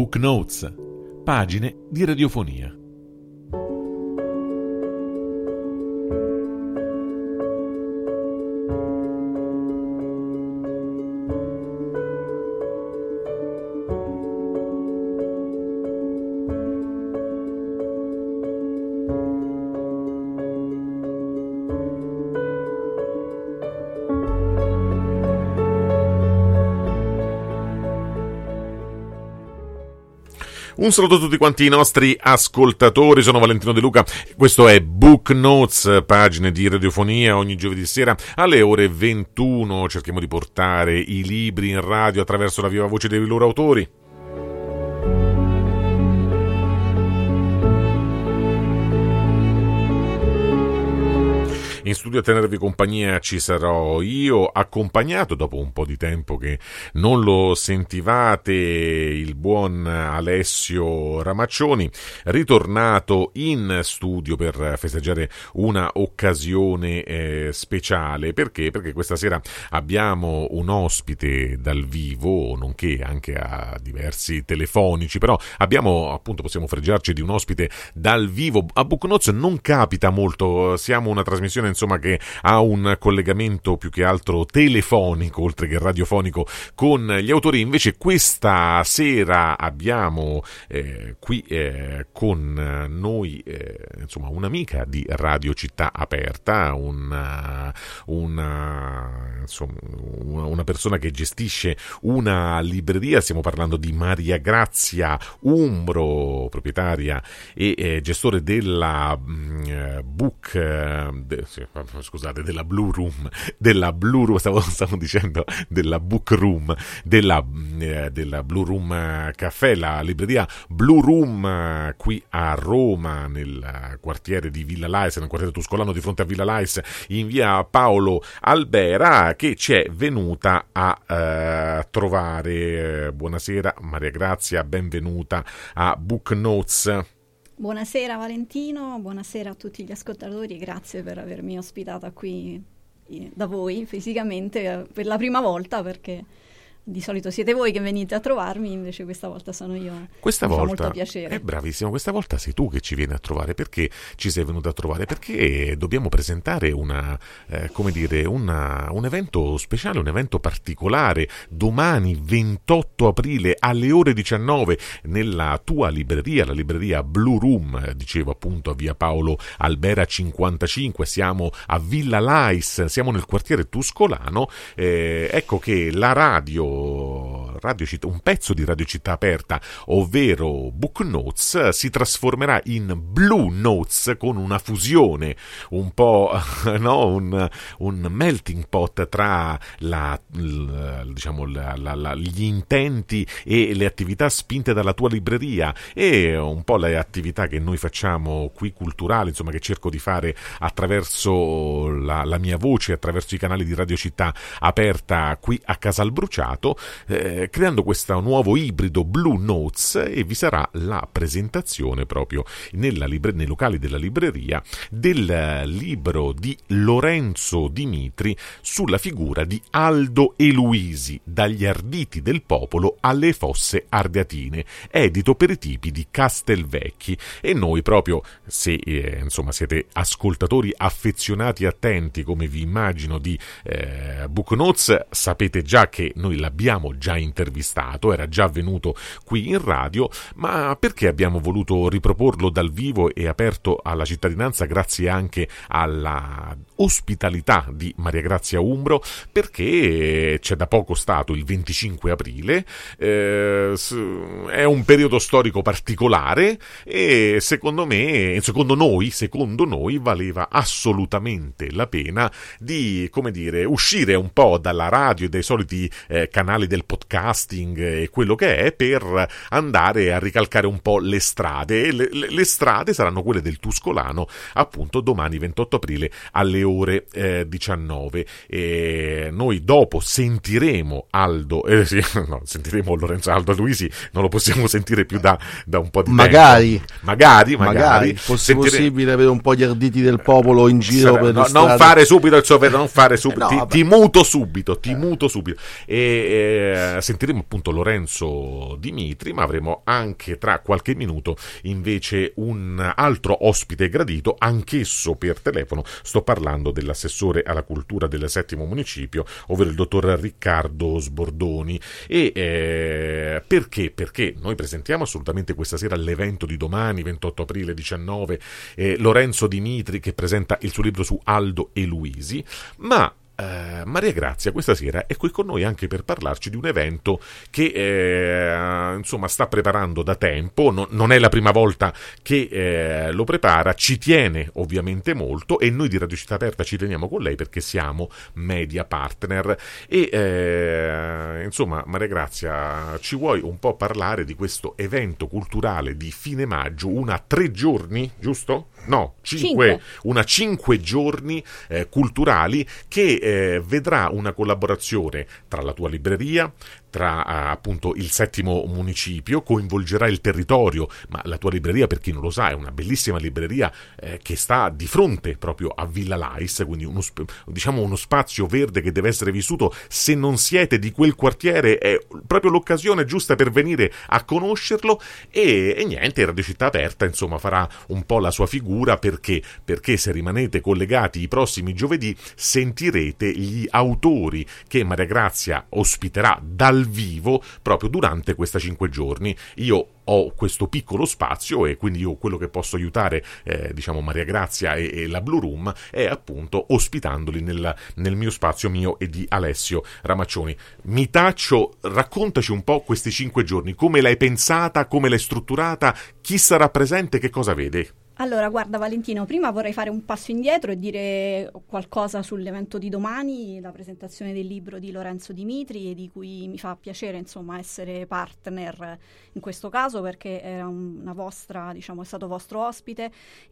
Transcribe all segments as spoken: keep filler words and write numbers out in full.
Book Notes, pagine di radiofonia. Un saluto a tutti quanti i nostri ascoltatori, sono Valentino De Luca, questo è Book Notes, pagine di radiofonia. Ogni giovedì sera alle ore ventuno cerchiamo di portare i libri in radio attraverso la viva voce dei loro autori. In studio a tenervi compagnia ci sarò io, accompagnato dopo un po' di tempo che non lo sentivate, il buon Alessio Ramaccioni, ritornato in studio per festeggiare una occasione eh, speciale. Perché? Perché questa sera abbiamo un ospite dal vivo, nonché anche a diversi telefonici, però abbiamo, appunto, possiamo fregiarci di un ospite dal vivo. A Book Notes non capita molto, siamo una trasmissione insomma che ha un collegamento più che altro telefonico oltre che radiofonico con gli autori. Invece questa sera abbiamo eh, qui eh, con noi eh, insomma un'amica di Radio Città Aperta, una, una, insomma, una persona che gestisce una libreria. Stiamo parlando di Maria Grazia Umbro, proprietaria e eh, gestore della mh, Book de, sì, scusate, della Blue Room, della Blue Room, stavo, stavo dicendo della Book Room, della, eh, della Blue Room Caffè, la libreria Blue Room eh, qui a Roma, nel quartiere di Villa Lais, nel quartiere tuscolano di fronte a Villa Lais, in via Paolo Albera, che ci è venuta a eh, trovare. Buonasera Maria Grazia, benvenuta a Book Notes. Buonasera Valentino, buonasera a tutti gli ascoltatori, grazie per avermi ospitata qui da voi fisicamente per la prima volta, perché di solito siete voi che venite a trovarmi, invece questa volta sono io. Questa mi volta fa molto piacere. È bravissimo, questa volta sei tu che ci vieni a trovare. Perché ci sei venuta a trovare? Perché dobbiamo presentare una, eh, come dire, una, un evento speciale, un evento particolare, domani ventotto aprile alle ore diciannove nella tua libreria, la libreria Blue Room, dicevo appunto a via Paolo Albera cinquantacinque, siamo a Villa Lais, siamo nel quartiere tuscolano. Eh, ecco che la radio Radio Città, un pezzo di Radio Città Aperta, ovvero Book Notes, si trasformerà in Blue Notes con una fusione, un po', no, un, un melting pot tra la, la, diciamo, la, la, la, gli intenti e le attività spinte dalla tua libreria e un po' le attività che noi facciamo qui culturali, insomma, che cerco di fare attraverso la, la mia voce, attraverso i canali di Radio Città Aperta qui a Casalbruciato. Eh, creando questo nuovo ibrido Blue Notes, e vi sarà la presentazione proprio nella libre, nei locali della libreria del libro di Lorenzo Dimitri sulla figura di Aldo e Luisi, dagli arditi del popolo alle fosse ardeatine, edito per i tipi di Castelvecchi. E noi proprio, se eh, insomma siete ascoltatori affezionati e attenti come vi immagino di eh, Book Notes, sapete già che noi l'abbiamo già intervistato, era già venuto qui in radio. Ma perché abbiamo voluto riproporlo dal vivo e aperto alla cittadinanza, grazie anche alla ospitalità di Maria Grazia Umbro? Perché c'è da poco stato il venticinque aprile, eh, è un periodo storico particolare e secondo me, secondo noi, secondo noi valeva assolutamente la pena di, come dire, uscire un po' dalla radio e dai soliti eh, canali del podcasting e quello che è, per andare a ricalcare un po' le strade. Le, le, le strade saranno quelle del Tuscolano, appunto, domani ventotto aprile alle ore eh, diciannove. E noi dopo sentiremo Aldo, eh, sì, no, sentiremo Lorenzo Aldo Luisi, non lo possiamo sentire più da, da un po' di magari. tempo. Magari, magari, magari. Fosse Sentire... possibile avere un po' gli arditi del popolo in giro Sarà, per no, le non strade. fare subito il software, non fare subito, eh no, ti, ti muto subito, ti muto subito. E eh, sentiremo appunto Lorenzo Dimitri, ma avremo anche tra qualche minuto invece un altro ospite gradito, anch'esso per telefono. Sto parlando dell'assessore alla cultura del settimo municipio, ovvero il dottor Riccardo Sbordoni. E eh, perché? Perché noi presentiamo assolutamente questa sera l'evento di domani, ventotto aprile diciannove, eh, Lorenzo Dimitri che presenta il suo libro su Aldo e Luisi, ma Uh, Maria Grazia questa sera è qui con noi anche per parlarci di un evento che eh, insomma sta preparando da tempo, no, non è la prima volta che eh, lo prepara, ci tiene ovviamente molto e noi di Radio Città Aperta ci teniamo con lei perché siamo media partner e eh, insomma Maria Grazia, ci vuoi un po' parlare di questo evento culturale di fine maggio, una tre giorni, giusto? No, cinque, cinque. una cinque giorni eh, culturali che Eh, vedrà una collaborazione tra la tua libreria, tra eh, appunto il settimo municipio, coinvolgerà il territorio, ma la tua libreria, per chi non lo sa, è una bellissima libreria eh, che sta di fronte proprio a Villa Lais, quindi uno, diciamo uno spazio verde che deve essere vissuto. Se non siete di quel quartiere è proprio l'occasione giusta per venire a conoscerlo e, e niente, Radio Città Aperta insomma farà un po' la sua figura perché, perché se rimanete collegati i prossimi giovedì sentirete gli autori che Maria Grazia ospiterà dal vivo proprio durante questi cinque giorni. Io ho questo piccolo spazio e quindi io quello che posso aiutare eh, diciamo Maria Grazia e, e la Blue Room è appunto ospitandoli nel, nel mio spazio mio e di Alessio Ramaccioni. Mi taccio, raccontaci un po' questi cinque giorni, come l'hai pensata, come l'hai strutturata, chi sarà presente, che cosa vede? Allora, guarda Valentino, prima vorrei fare un passo indietro e dire qualcosa sull'evento di domani, la presentazione del libro di Lorenzo Dimitri, di cui mi fa piacere insomma essere partner in questo caso perché era una vostra, diciamo, è stato vostro ospite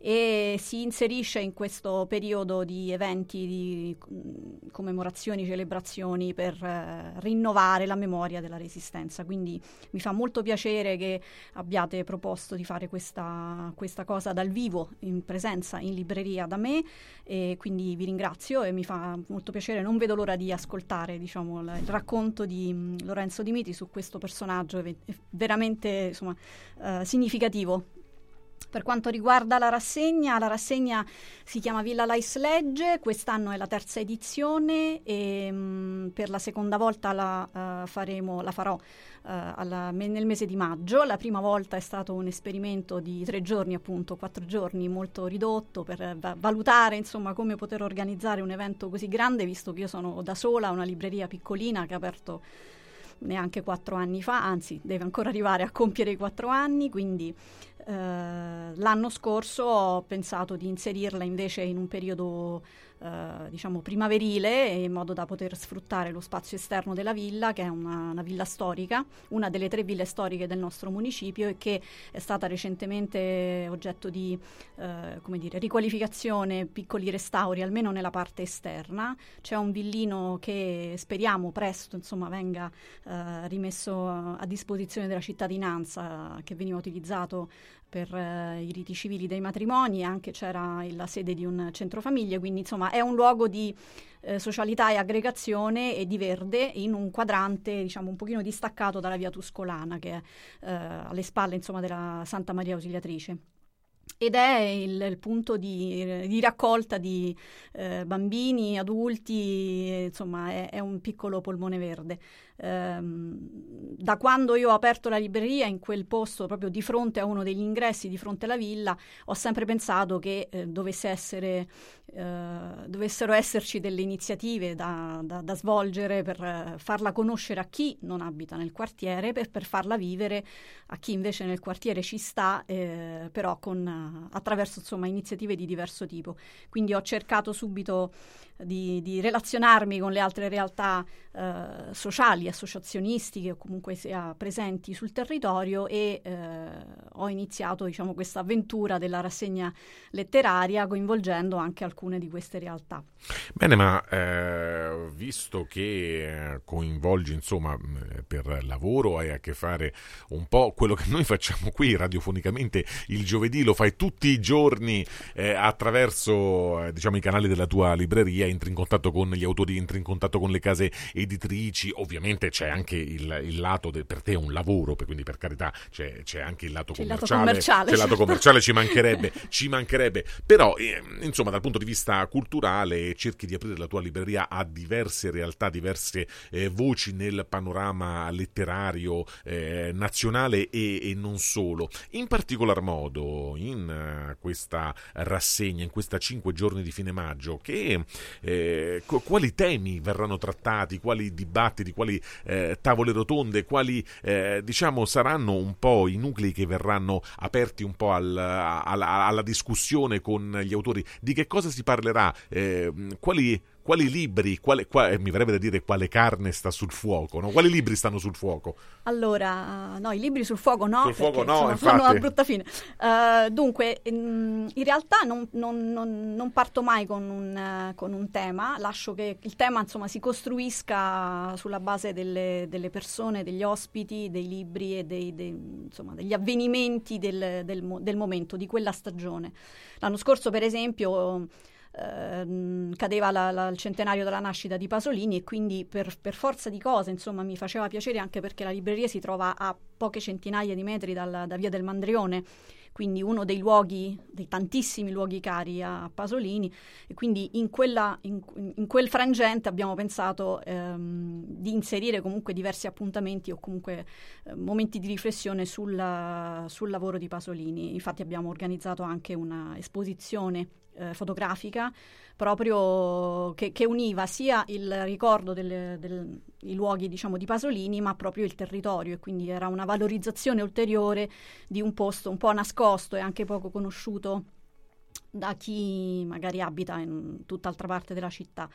e si inserisce in questo periodo di eventi, di commemorazioni, celebrazioni per eh, rinnovare la memoria della Resistenza. Quindi mi fa molto piacere che abbiate proposto di fare questa, questa cosa dal vivo, in presenza in libreria da me, e quindi vi ringrazio e mi fa molto piacere, non vedo l'ora di ascoltare diciamo il racconto di um, Lorenzo Dimitri su questo personaggio ev- veramente insomma uh, significativo. Per quanto riguarda la rassegna, la rassegna si chiama Villa Lais Legge, quest'anno è la terza edizione e mh, per la seconda volta la uh, faremo, la farò uh, alla, nel mese di maggio. La prima volta è stato un esperimento di tre giorni, appunto, quattro giorni, molto ridotto per va- valutare insomma come poter organizzare un evento così grande, visto che io sono da sola, una libreria piccolina che ha aperto neanche quattro anni fa, anzi deve ancora arrivare a compiere i quattro anni, quindi eh, l'anno scorso ho pensato di inserirla invece in un periodo eh, diciamo primaverile, in modo da poter sfruttare lo spazio esterno della villa, che è una, una villa storica, una delle tre ville storiche del nostro municipio e che è stata recentemente oggetto di eh, come dire, riqualificazione, piccoli restauri, almeno nella parte esterna. C'è un villino che speriamo presto insomma venga eh, rimesso a disposizione della cittadinanza, che veniva utilizzato per eh, i riti civili dei matrimoni, anche c'era la sede di un centro famiglie, quindi insomma è un luogo di eh, socialità e aggregazione e di verde in un quadrante diciamo un pochino distaccato dalla via Tuscolana, che è eh, alle spalle insomma della Santa Maria Ausiliatrice. Ed è il, il punto di, di raccolta di eh, bambini, adulti, insomma è, è un piccolo polmone verde. Ehm, da quando io ho aperto la libreria in quel posto, proprio di fronte a uno degli ingressi, di fronte alla villa, ho sempre pensato che eh, dovesse essere, eh, dovessero esserci delle iniziative da, da, da svolgere per eh, farla conoscere a chi non abita nel quartiere, per, per farla vivere a chi invece nel quartiere ci sta, eh, però con, attraverso insomma iniziative di diverso tipo. Quindi ho cercato subito di, di relazionarmi con le altre realtà eh, sociali, associazionistiche o comunque sia presenti sul territorio e eh, ho iniziato diciamo questa avventura della rassegna letteraria coinvolgendo anche alcuni alcune di queste realtà. Bene, ma eh, visto che eh, coinvolgi, insomma, per lavoro hai a che fare un po' quello che noi facciamo qui radiofonicamente il giovedì, lo fai tutti i giorni eh, attraverso eh, diciamo i canali della tua libreria, entri in contatto con gli autori, entri in contatto con le case editrici, ovviamente c'è anche il, il lato del, per te è un lavoro, quindi per carità c'è, c'è anche il lato c'è commerciale, il lato commerciale, c'è il lato certo. commerciale, ci mancherebbe, ci mancherebbe, però eh, insomma dal punto di vista culturale cerchi di aprire la tua libreria a diverse realtà, diverse eh, voci nel panorama letterario eh, nazionale e, e non solo. In particolar modo in uh, questa rassegna, in questa cinque giorni di fine maggio, che eh, co- quali temi verranno trattati, quali dibattiti, quali eh, tavole rotonde, quali eh, diciamo saranno un po' i nuclei che verranno aperti un po' al, alla, alla discussione con gli autori, di che cosa si parlerà, eh, quali Quali libri, quale, qua, mi verrebbe da dire quale carne sta sul fuoco, no? Quali libri stanno sul fuoco? Allora, no, i libri sul fuoco no, sul fuoco perché no, insomma, fanno una infatti. brutta fine. Uh, dunque, in, in realtà non, non, non, non parto mai con un, uh, con un tema, lascio che il tema insomma si costruisca sulla base delle, delle persone, degli ospiti, dei libri e dei, dei, insomma, degli avvenimenti del, del, del momento, di quella stagione. L'anno scorso, per esempio, Uh, cadeva la, la, il centenario della nascita di Pasolini e quindi per, per forza di cose insomma mi faceva piacere, anche perché la libreria si trova a poche centinaia di metri dal, da via del Mandrione, quindi uno dei luoghi, dei tantissimi luoghi cari a Pasolini, e quindi in, quella, in, in quel frangente abbiamo pensato ehm, di inserire comunque diversi appuntamenti o comunque eh, momenti di riflessione sul, sul lavoro di Pasolini. Infatti abbiamo organizzato anche una esposizione eh, fotografica proprio che, che univa sia il ricordo dei del, luoghi diciamo di Pasolini, ma proprio il territorio, e quindi era una valorizzazione ulteriore di un posto un po' nascosto e anche poco conosciuto da chi magari abita in tutt'altra parte della città.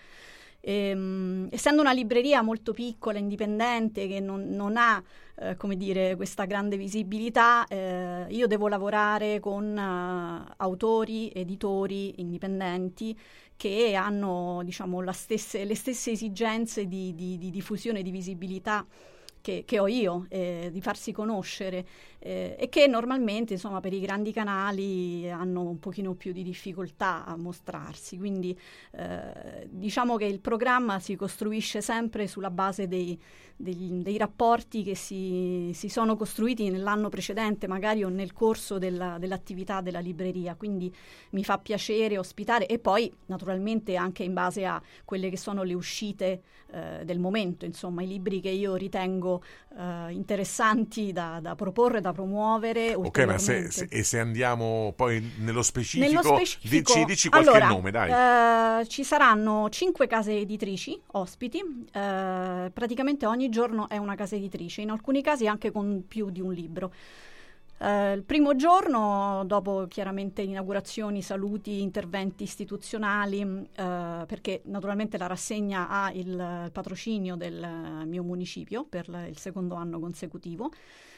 Ehm, essendo una libreria molto piccola, indipendente, che non, non ha eh, come dire questa grande visibilità, eh, io devo lavorare con uh, autori, editori indipendenti che hanno diciamo la stesse, le stesse esigenze di, di, di diffusione e di visibilità Che, che ho io, eh, di farsi conoscere, eh, e che normalmente insomma per i grandi canali hanno un pochino più di difficoltà a mostrarsi, quindi eh, diciamo che il programma si costruisce sempre sulla base dei, dei, dei rapporti che si, si sono costruiti nell'anno precedente magari o nel corso della, dell'attività della libreria, quindi mi fa piacere ospitare, e poi naturalmente anche in base a quelle che sono le uscite eh, del momento, insomma i libri che io ritengo Uh, interessanti da, da proporre, da promuovere. Ok, ma se, se, e se andiamo poi nello specifico, nello specifico ci dici qualche allora, nome, dai. Uh, ci saranno cinque case editrici ospiti, uh, praticamente ogni giorno è una casa editrice, in alcuni casi anche con più di un libro. Uh, il primo giorno, dopo chiaramente inaugurazioni, saluti, interventi istituzionali, uh, perché naturalmente la rassegna ha il patrocinio del mio municipio per la, il secondo anno consecutivo,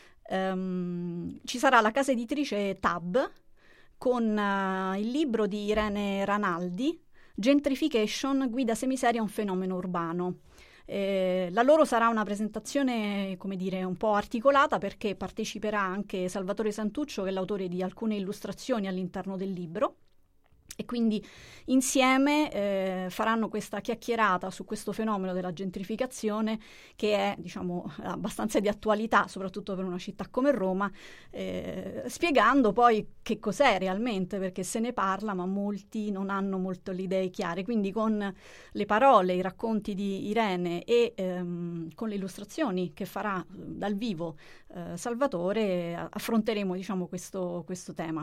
um, ci sarà la casa editrice Tab con uh, il libro di Irene Ranaldi, Gentrification, guida semiseria a un fenomeno urbano. Eh, la loro sarà una presentazione, come dire, un po' articolata, perché parteciperà anche Salvatore Santuccio, che è l'autore di alcune illustrazioni all'interno del libro, e quindi insieme eh, faranno questa chiacchierata su questo fenomeno della gentrificazione, che è diciamo abbastanza di attualità, soprattutto per una città come Roma, eh, spiegando poi che cos'è realmente, perché se ne parla ma molti non hanno molto le idee chiare, quindi con le parole, i racconti di Irene e ehm, con le illustrazioni che farà dal vivo eh, Salvatore affronteremo diciamo questo, questo tema.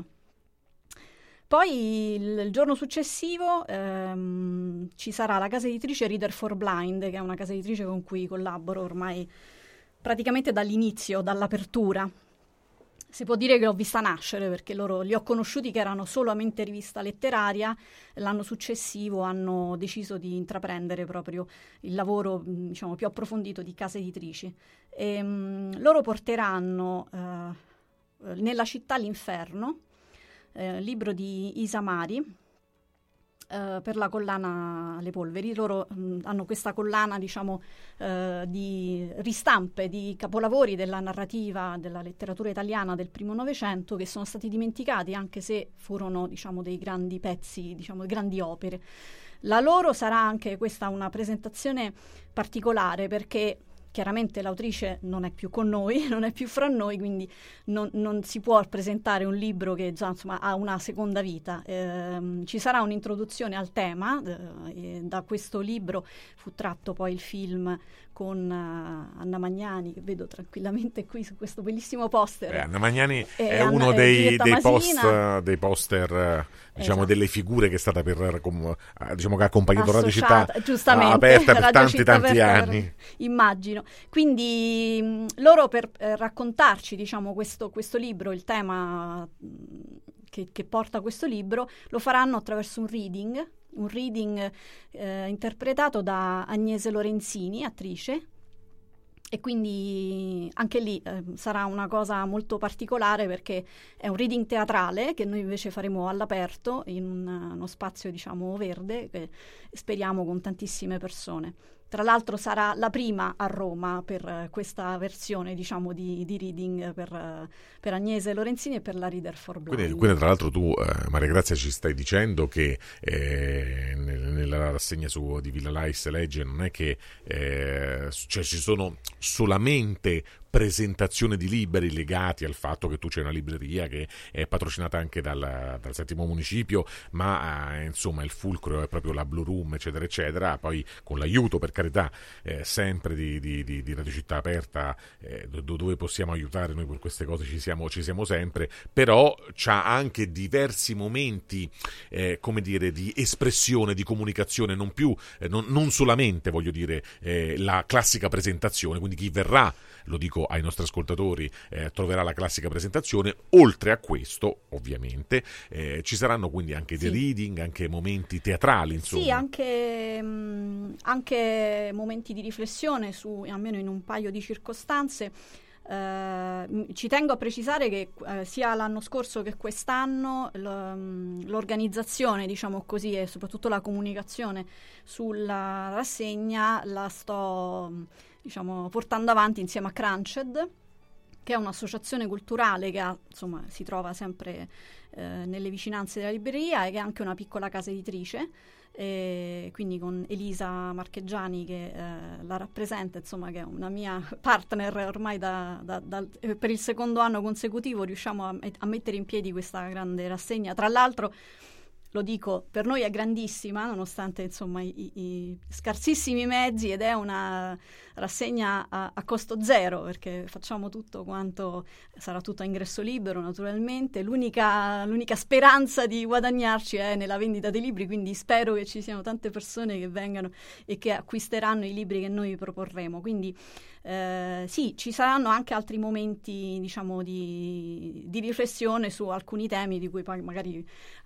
Poi il, il giorno successivo ehm, ci sarà la casa editrice Reader for Blind, che è una casa editrice con cui collaboro ormai praticamente dall'inizio, dall'apertura. Si può dire che l'ho vista nascere, perché loro li ho conosciuti che erano solamente rivista letteraria, l'anno successivo hanno deciso di intraprendere proprio il lavoro diciamo più approfondito di case editrici. E, um, loro porteranno uh, Nella città l'inferno, Eh, libro di Isa Mari, Uh, per la collana Le Polveri. Loro mh, hanno questa collana, diciamo, uh, di ristampe di capolavori della narrativa, della letteratura italiana del primo Novecento, che sono stati dimenticati, anche se furono, diciamo, dei grandi pezzi, diciamo, grandi opere. La loro sarà anche questa una presentazione particolare, perché chiaramente l'autrice non è più con noi, non è più fra noi, quindi non, non si può presentare un libro che già, insomma, ha una seconda vita. Eh, ci sarà un'introduzione al tema, eh, da questo libro fu tratto poi il film con uh, Anna Magnani, che vedo tranquillamente qui su questo bellissimo poster. Eh, Anna Magnani e è Anna, uno dei, dei, post, Masina. dei poster, diciamo, Esatto. delle figure che è stata per, com, diciamo, che ha accompagnato Radio Città giustamente, aperta per Radio tanti Città tanti aperta anni. Per, immagino. Quindi mh, loro per eh, raccontarci, diciamo, questo, questo libro, il tema mh, che, che porta questo libro, lo faranno attraverso un reading, un reading eh, interpretato da Agnese Lorenzini, attrice, e quindi anche lì eh, sarà una cosa molto particolare, perché è un reading teatrale che noi invece faremo all'aperto in un, uno spazio, diciamo, verde, che speriamo con tantissime persone. Tra l'altro sarà la prima a Roma per uh, questa versione, diciamo, di, di reading per, uh, per Agnese Lorenzini e per la Reader for Blind. Quindi, quindi tra l'altro tu, eh, Maria Grazia, ci stai dicendo che eh, nel, nella rassegna su, di Villa Lais legge non è che eh, cioè ci sono solamente presentazione di libri legati al fatto che tu c'è una libreria che è patrocinata anche dal, dal settimo municipio, ma eh, insomma il fulcro è proprio la Blue Room, eccetera eccetera, poi con l'aiuto, per carità, eh, sempre di, di, di, di Radio Città Aperta, eh, dove possiamo aiutare noi per queste cose ci siamo, ci siamo sempre, però c'ha anche diversi momenti eh, come dire, di espressione, di comunicazione, non più eh, non, non solamente, voglio dire, eh, la classica presentazione, quindi chi verrà, lo dico ai nostri ascoltatori, eh, troverà la classica presentazione. Oltre a questo, ovviamente, eh, ci saranno quindi anche dei sì. reading, anche momenti teatrali, insomma. Sì, anche, mh, anche momenti di riflessione su, almeno in un paio di circostanze. Uh, ci tengo a precisare che uh, sia l'anno scorso che quest'anno l- l'organizzazione, diciamo così, e soprattutto la comunicazione sulla rassegna la sto, diciamo, portando avanti insieme a Crunched, che è un'associazione culturale che ha, insomma, si trova sempre eh, nelle vicinanze della libreria, e che è anche una piccola casa editrice. E quindi con Elisa Marcheggiani che eh, la rappresenta, insomma, che è una mia partner ormai da, da, da, per il secondo anno consecutivo riusciamo a, a mettere in piedi questa grande rassegna. Tra l'altro, lo dico, per noi è grandissima, nonostante, insomma, i, i scarsissimi mezzi, ed è una rassegna a, a costo zero, perché facciamo tutto quanto, sarà tutto a ingresso libero, naturalmente. L'unica, l'unica speranza di guadagnarci è nella vendita dei libri, quindi spero che ci siano tante persone che vengano e che acquisteranno i libri che noi proporremo. Quindi eh, sì, ci saranno anche altri momenti, diciamo, di, di riflessione su alcuni temi di cui poi magari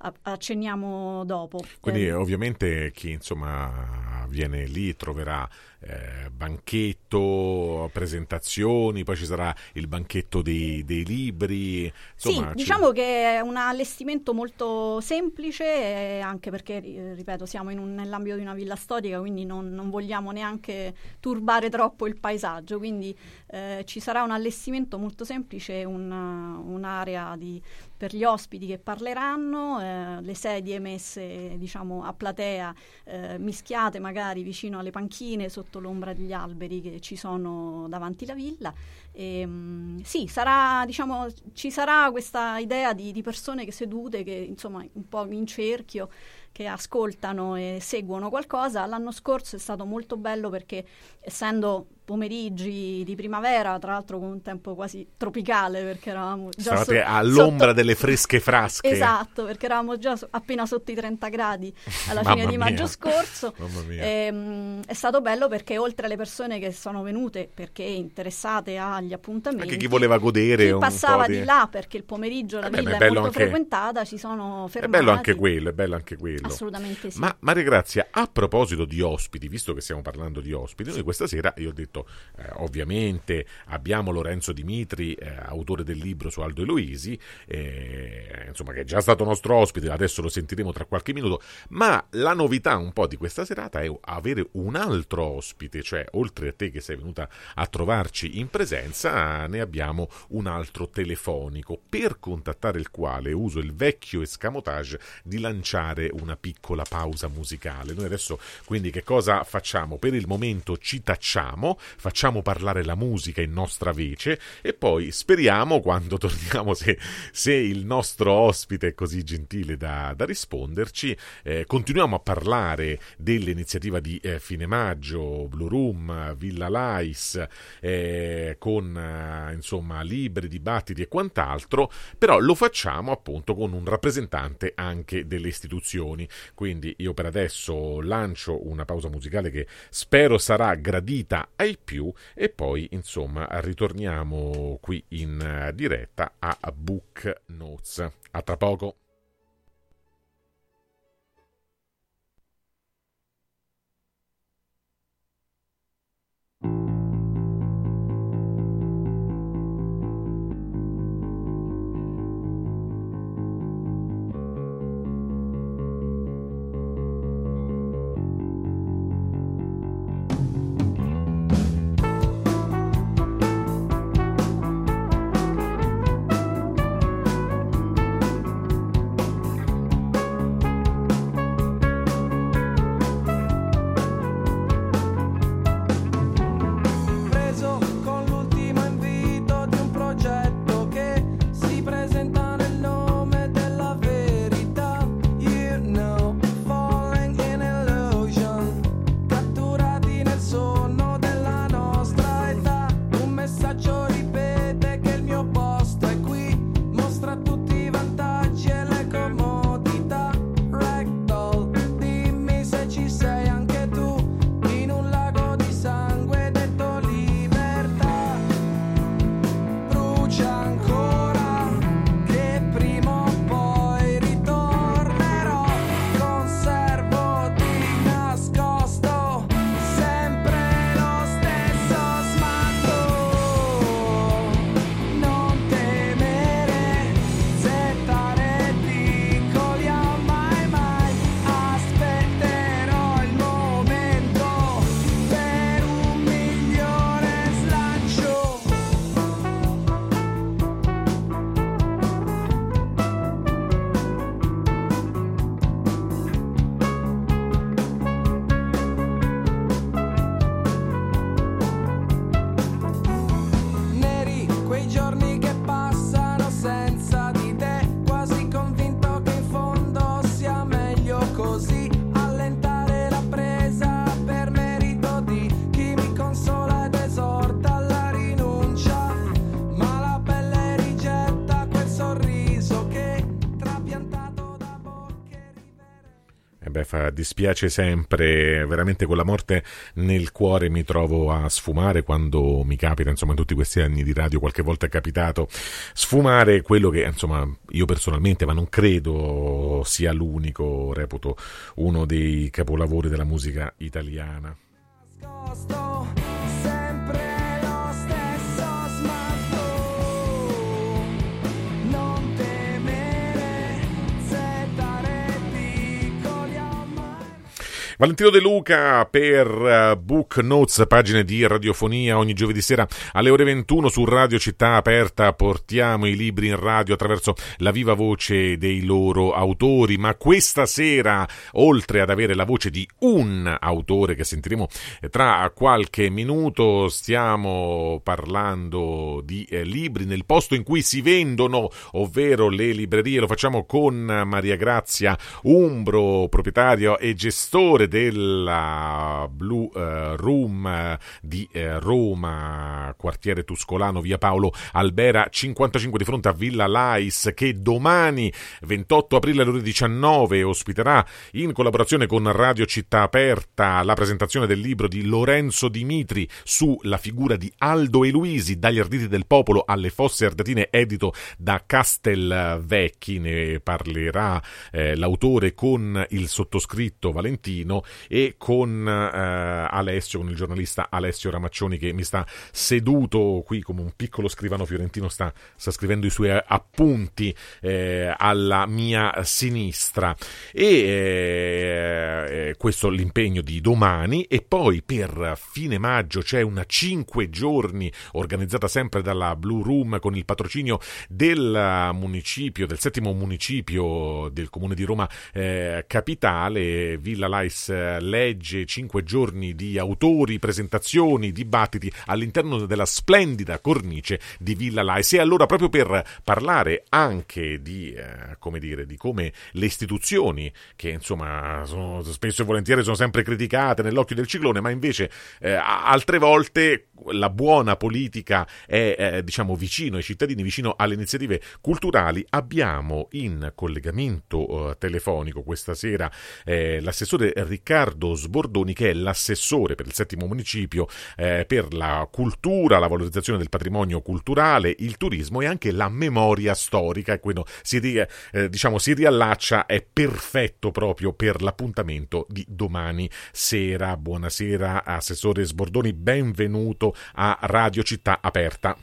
accenniamo dopo. Quindi eh. ovviamente chi, insomma, viene lì troverà eh, banchetto, presentazioni, poi ci sarà il banchetto dei, dei libri, insomma, sì, ci... diciamo che è un allestimento molto semplice, eh, anche perché, ripeto, siamo in un, nell'ambito di una villa storica, quindi non, non vogliamo neanche turbare troppo il paesaggio, quindi eh, ci sarà un allestimento molto semplice, un, un'area di, per gli ospiti che parleranno, eh, le sedie messe, diciamo, a platea, eh, mischiate magari vicino alle panchine sotto l'ombra degli alberi che ci sono davanti la villa. E, mh, sì, sarà, diciamo, ci sarà questa idea di, di persone che sedute, che, insomma, un po' in cerchio, che ascoltano e seguono qualcosa. L'anno scorso è stato molto bello perché, essendo pomeriggi di primavera, tra l'altro con un tempo quasi tropicale, perché eravamo già Stavate so- all'ombra sotto... delle fresche frasche. Esatto, perché eravamo già so- appena sotto i trenta gradi alla Mamma fine di maggio mia. scorso. Mamma mia. E, mh, è stato bello perché, oltre alle persone che sono venute perché interessate agli appuntamenti, anche chi voleva godere chi un passava po' di... di là, perché il pomeriggio la Eh beh, villa ma è è, bello molto anche- frequentata, ci sono fermati. È bello anche quello, è bello anche quello. Assolutamente sì. Ma Maria Grazia, a proposito di ospiti, visto che stiamo parlando di ospiti, noi questa sera, io ho detto, appunto eh, ovviamente abbiamo Lorenzo Dimitri, eh, autore del libro su Aldo e Luisi, eh, insomma, che è già stato nostro ospite, adesso lo sentiremo tra qualche minuto, ma la novità un po' di questa serata è avere un altro ospite, cioè oltre a te che sei venuta a trovarci in presenza, ne abbiamo un altro telefonico, per contattare il quale uso il vecchio escamotage di lanciare una piccola pausa musicale. Noi adesso quindi che cosa facciamo? Per il momento ci tacciamo, facciamo parlare la musica in nostra vece e poi speriamo, quando torniamo, se, se il nostro ospite è così gentile da, da risponderci, eh, continuiamo a parlare dell'iniziativa di eh, fine maggio, Blue Room, Villa Lais, eh, con eh, insomma libri, dibattiti e quant'altro, però lo facciamo appunto con un rappresentante anche delle istituzioni. Quindi io per adesso lancio una pausa musicale che spero sarà gradita ai più e poi insomma ritorniamo qui in diretta a Book Notes. A tra poco. Dispiace sempre, veramente con la morte nel cuore mi trovo a sfumare quando mi capita, insomma in tutti questi anni di radio qualche volta è capitato sfumare quello che insomma io personalmente, ma non credo sia l'unico, reputo uno dei capolavori della musica italiana. Valentino De Luca per Book Notes, pagine di radiofonia. Ogni giovedì sera alle ore ventuno su Radio Città Aperta portiamo i libri in radio attraverso la viva voce dei loro autori, ma questa sera, oltre ad avere la voce di un autore che sentiremo tra qualche minuto, stiamo parlando di eh, libri nel posto in cui si vendono, ovvero le librerie. Lo facciamo con Maria Grazia Umbro, proprietario e gestore della Blue uh, Room uh, di uh, Roma, quartiere Tuscolano, via Paolo Albera cinquantacinque, di fronte a Villa Lais, che domani ventotto aprile alle ore diciannove ospiterà, in collaborazione con Radio Città Aperta, la presentazione del libro di Lorenzo Dimitri sulla figura di Aldo e Luisi, dagli arditi del popolo alle fosse ardeatine, edito da Castelvecchi. Ne parlerà eh, l'autore con il sottoscritto Valentino, Fiorentino e con eh, Alessio, con il giornalista Alessio Ramaccioni, che mi sta seduto qui come un piccolo scrivano fiorentino, sta, sta scrivendo i suoi appunti eh, alla mia sinistra. E eh, questo è l'impegno di domani, e poi per fine maggio c'è una cinque giorni organizzata sempre dalla Blue Room con il patrocinio del municipio, del settimo municipio del comune di Roma eh, Capitale. Villa Lais legge cinque giorni di autori, presentazioni, dibattiti all'interno della splendida cornice di Villa Lais. E allora, proprio per parlare anche di eh, come dire, di come le istituzioni, che insomma sono, spesso e volentieri sono sempre criticate nell'occhio del ciclone, ma invece eh, altre volte la buona politica è eh, diciamo vicino ai cittadini, vicino alle iniziative culturali, abbiamo in collegamento eh, telefonico questa sera eh, l'assessore Riccardo Sbordoni, che è l'assessore per il settimo municipio eh, per la cultura, la valorizzazione del patrimonio culturale, il turismo e anche la memoria storica, e quello si, ri, eh, diciamo, si riallaccia, è perfetto proprio per l'appuntamento di domani sera. Buonasera assessore Sbordoni, benvenuto a Radio Città Aperta.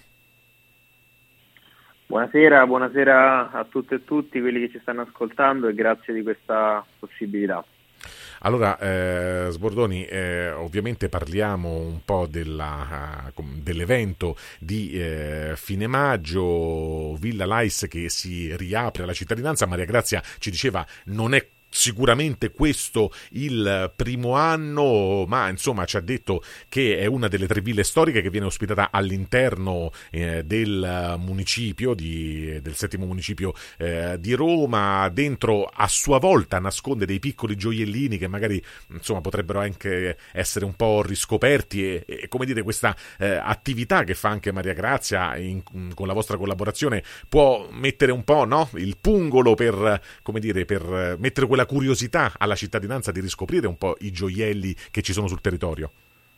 Buonasera, buonasera a tutte e tutti quelli che ci stanno ascoltando, e grazie di questa possibilità. Allora, eh, Sbordoni, eh, ovviamente parliamo un po' della, uh, dell'evento di eh, fine maggio, Villa Lais che si riapre alla cittadinanza. Maria Grazia ci diceva non è sicuramente questo il primo anno, ma insomma ci ha detto che è una delle tre ville storiche che viene ospitata all'interno eh, del municipio di, del settimo municipio eh, di Roma. Dentro a sua volta nasconde dei piccoli gioiellini che magari insomma potrebbero anche essere un po' riscoperti, e, e come dire, questa eh, attività che fa anche Maria Grazia in, con la vostra collaborazione può mettere un po', no, il pungolo per, come dire, per mettere quella curiosità alla cittadinanza di riscoprire un po' i gioielli che ci sono sul territorio.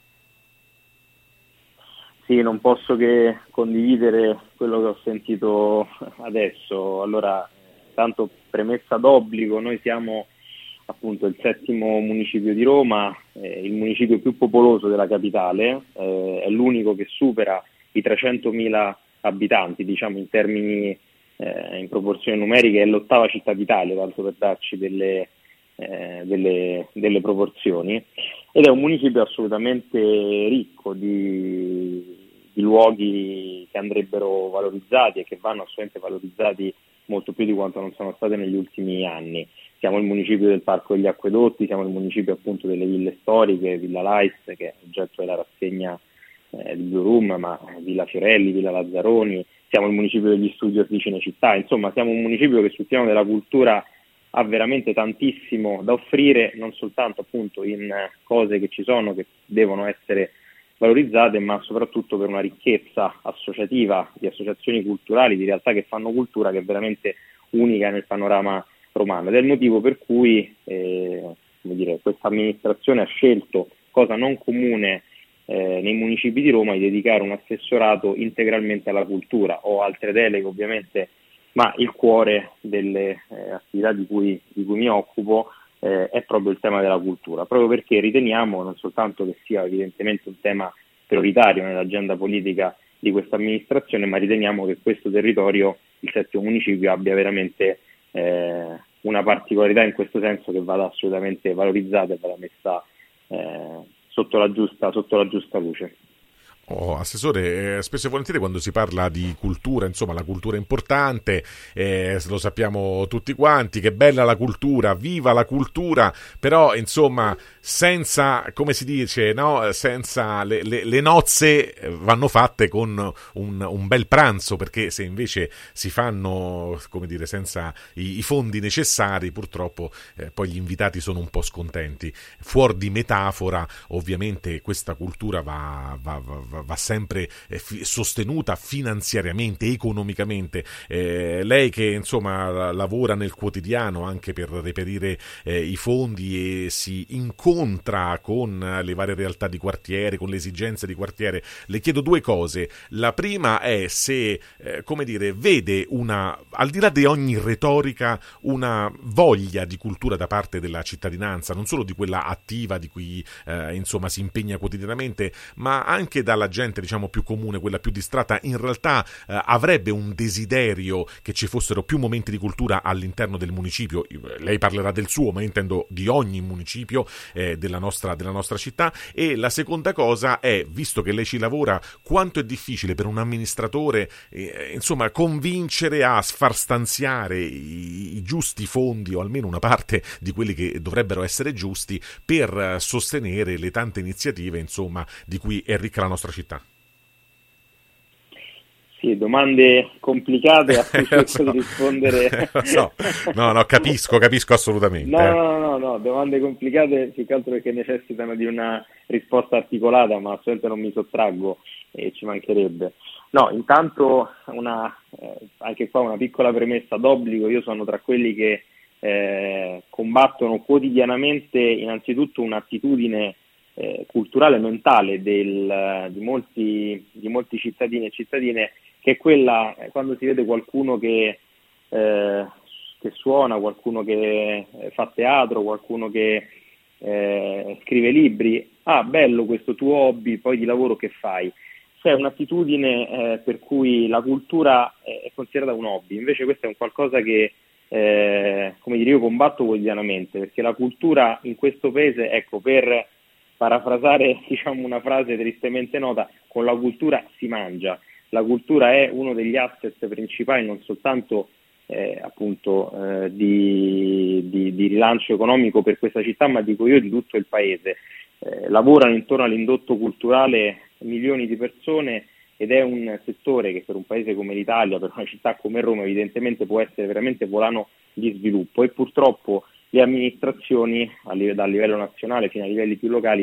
Sì, non posso che condividere quello che ho sentito adesso. Allora, tanto premessa d'obbligo, noi siamo appunto il settimo municipio di Roma, eh, il municipio più popoloso della capitale, eh, è l'unico che supera i trecentomila abitanti, diciamo in termini Eh, in proporzione numeriche, è l'ottava città d'Italia, tanto per darci delle, eh, delle, delle proporzioni, ed è un municipio assolutamente ricco di, di luoghi che andrebbero valorizzati e che vanno assolutamente valorizzati molto più di quanto non sono state negli ultimi anni. Siamo il municipio del Parco degli Acquedotti, siamo il municipio appunto delle ville storiche, Villa Lais, che è oggetto della rassegna eh, di Blue Room, ma Villa Fiorelli, Villa Lazzaroni. Siamo il municipio degli studi di Cinecittà, insomma siamo un municipio che sul piano della cultura ha veramente tantissimo da offrire, non soltanto appunto in cose che ci sono, che devono essere valorizzate, ma soprattutto per una ricchezza associativa, di associazioni culturali, di realtà che fanno cultura, che è veramente unica nel panorama romano. Ed è il motivo per cui eh, come dire, questa amministrazione ha scelto, cosa non comune Eh, nei municipi di Roma, di dedicare un assessorato integralmente alla cultura. Ho altre deleghe ovviamente, ma il cuore delle eh, attività di cui, di cui mi occupo eh, è proprio il tema della cultura, proprio perché riteniamo non soltanto che sia evidentemente un tema prioritario nell'agenda politica di questa amministrazione, ma riteniamo che questo territorio, il settimo municipio, abbia veramente eh, una particolarità in questo senso, che vada assolutamente valorizzata e vada messa eh, sotto la giusta, sotto la giusta luce. Oh, assessore, eh, spesso e volentieri quando si parla di cultura, insomma la cultura è importante, eh, lo sappiamo tutti quanti, che bella la cultura, viva la cultura, però insomma senza, come si dice, no? Senza le, le, le nozze vanno fatte con un, un bel pranzo, perché se invece si fanno, come dire, senza i, i fondi necessari, purtroppo eh, poi gli invitati sono un po' scontenti. Fuor di metafora, ovviamente questa cultura va, va, va va sempre eh, fi- sostenuta finanziariamente, economicamente. Eh, lei che insomma lavora nel quotidiano anche per reperire eh, i fondi e si incontra con le varie realtà di quartiere, con le esigenze di quartiere, le chiedo due cose. La prima è se, eh, come dire, vede una, al di là di ogni retorica, una voglia di cultura da parte della cittadinanza, non solo di quella attiva di cui eh, insomma si impegna quotidianamente, ma anche dalla gente diciamo più comune, quella più distratta, in realtà eh, avrebbe un desiderio che ci fossero più momenti di cultura all'interno del municipio. Lei parlerà del suo, ma intendo di ogni municipio eh, della nostra, della nostra città. E la seconda cosa è, visto che lei ci lavora, quanto è difficile per un amministratore eh, insomma convincere a far stanziare i, i giusti fondi, o almeno una parte di quelli che dovrebbero essere giusti, per sostenere le tante iniziative insomma di cui è ricca la nostra città. Sì, domande complicate a cui cerco so. di rispondere. so. No, no, capisco, capisco assolutamente. No, eh. no, no, no, domande complicate più che altro perché necessitano di una risposta articolata, ma assolutamente non mi sottraggo e ci mancherebbe. No, intanto una, eh, anche qua una piccola premessa d'obbligo: io sono tra quelli che eh, combattono quotidianamente innanzitutto un'attitudine eh, culturale e mentale del, di, molti, di molti cittadini e cittadine, che è quella eh, quando si vede qualcuno che, eh, che suona, qualcuno che eh, fa teatro, qualcuno che eh, scrive libri. Ah, bello questo tuo hobby, poi di lavoro che fai? C'è un'attitudine eh, per cui la cultura è considerata un hobby, invece questo è un qualcosa che eh, come dire, io combatto quotidianamente, perché la cultura in questo paese, ecco, per parafrasare diciamo una frase tristemente nota, con la cultura si mangia. La cultura è uno degli asset principali non soltanto eh, appunto eh, di, di, di rilancio economico per questa città, ma dico io di tutto il paese. Eh, lavorano intorno all'indotto culturale milioni di persone ed è un settore che per un paese come l'Italia, per una città come Roma, evidentemente può essere veramente volano di sviluppo, e purtroppo le amministrazioni a livello, dal livello nazionale fino ai livelli più locali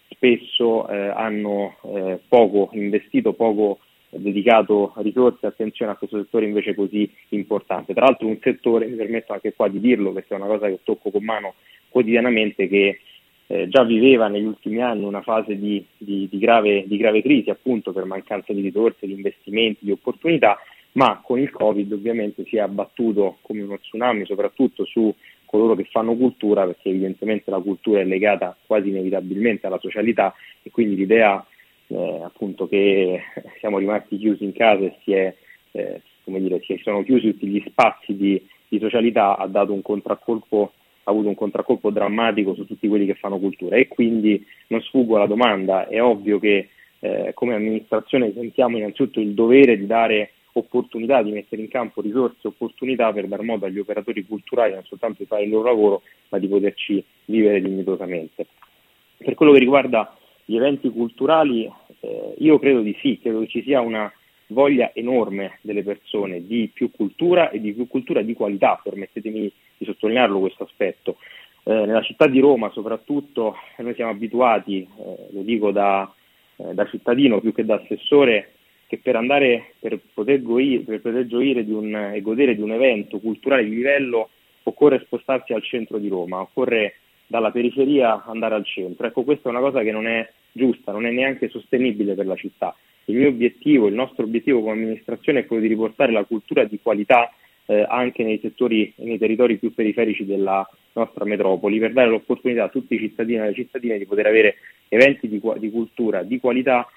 spesso eh, hanno eh, poco investito, poco dedicato risorse e attenzione a questo settore invece così importante. Tra l'altro un settore, mi permetto anche qua di dirlo perché è una cosa che tocco con mano quotidianamente, che eh, già viveva negli ultimi anni una fase di, di, di, grave, di grave crisi, appunto per mancanza di risorse, di investimenti, di opportunità, ma con il Covid ovviamente si è abbattuto come uno tsunami soprattutto su coloro che fanno cultura, perché evidentemente la cultura è legata quasi inevitabilmente alla socialità, e quindi l'idea eh, appunto che siamo rimasti chiusi in casa e si è eh, come dire, si sono chiusi tutti gli spazi di, di socialità ha dato un contraccolpo ha avuto un contraccolpo drammatico su tutti quelli che fanno cultura, e quindi non sfuggo alla domanda. È ovvio che eh, come amministrazione sentiamo innanzitutto il dovere di dare opportunità, di mettere in campo risorse e opportunità per dar modo agli operatori culturali non soltanto di fare il loro lavoro, ma di poterci vivere dignitosamente. Per quello che riguarda gli eventi culturali, eh, io credo di sì, credo che ci sia una voglia enorme delle persone di più cultura e di più cultura di qualità, permettetemi di sottolinearlo questo aspetto. Eh, nella città di Roma soprattutto noi siamo abituati, eh, lo dico da, eh, da cittadino più che da assessore, che per andare, per poter gioire, per poter gioire di un, e godere di un evento culturale di livello occorre spostarsi al centro di Roma, occorre dalla periferia andare al centro. Ecco, questa è una cosa che non è giusta, non è neanche sostenibile per la città. Il mio obiettivo, il nostro obiettivo come amministrazione è quello di riportare la cultura di qualità eh, anche nei settori e nei territori più periferici della nostra metropoli, per dare l'opportunità a tutti i cittadini e alle cittadine di poter avere eventi di, di cultura di qualità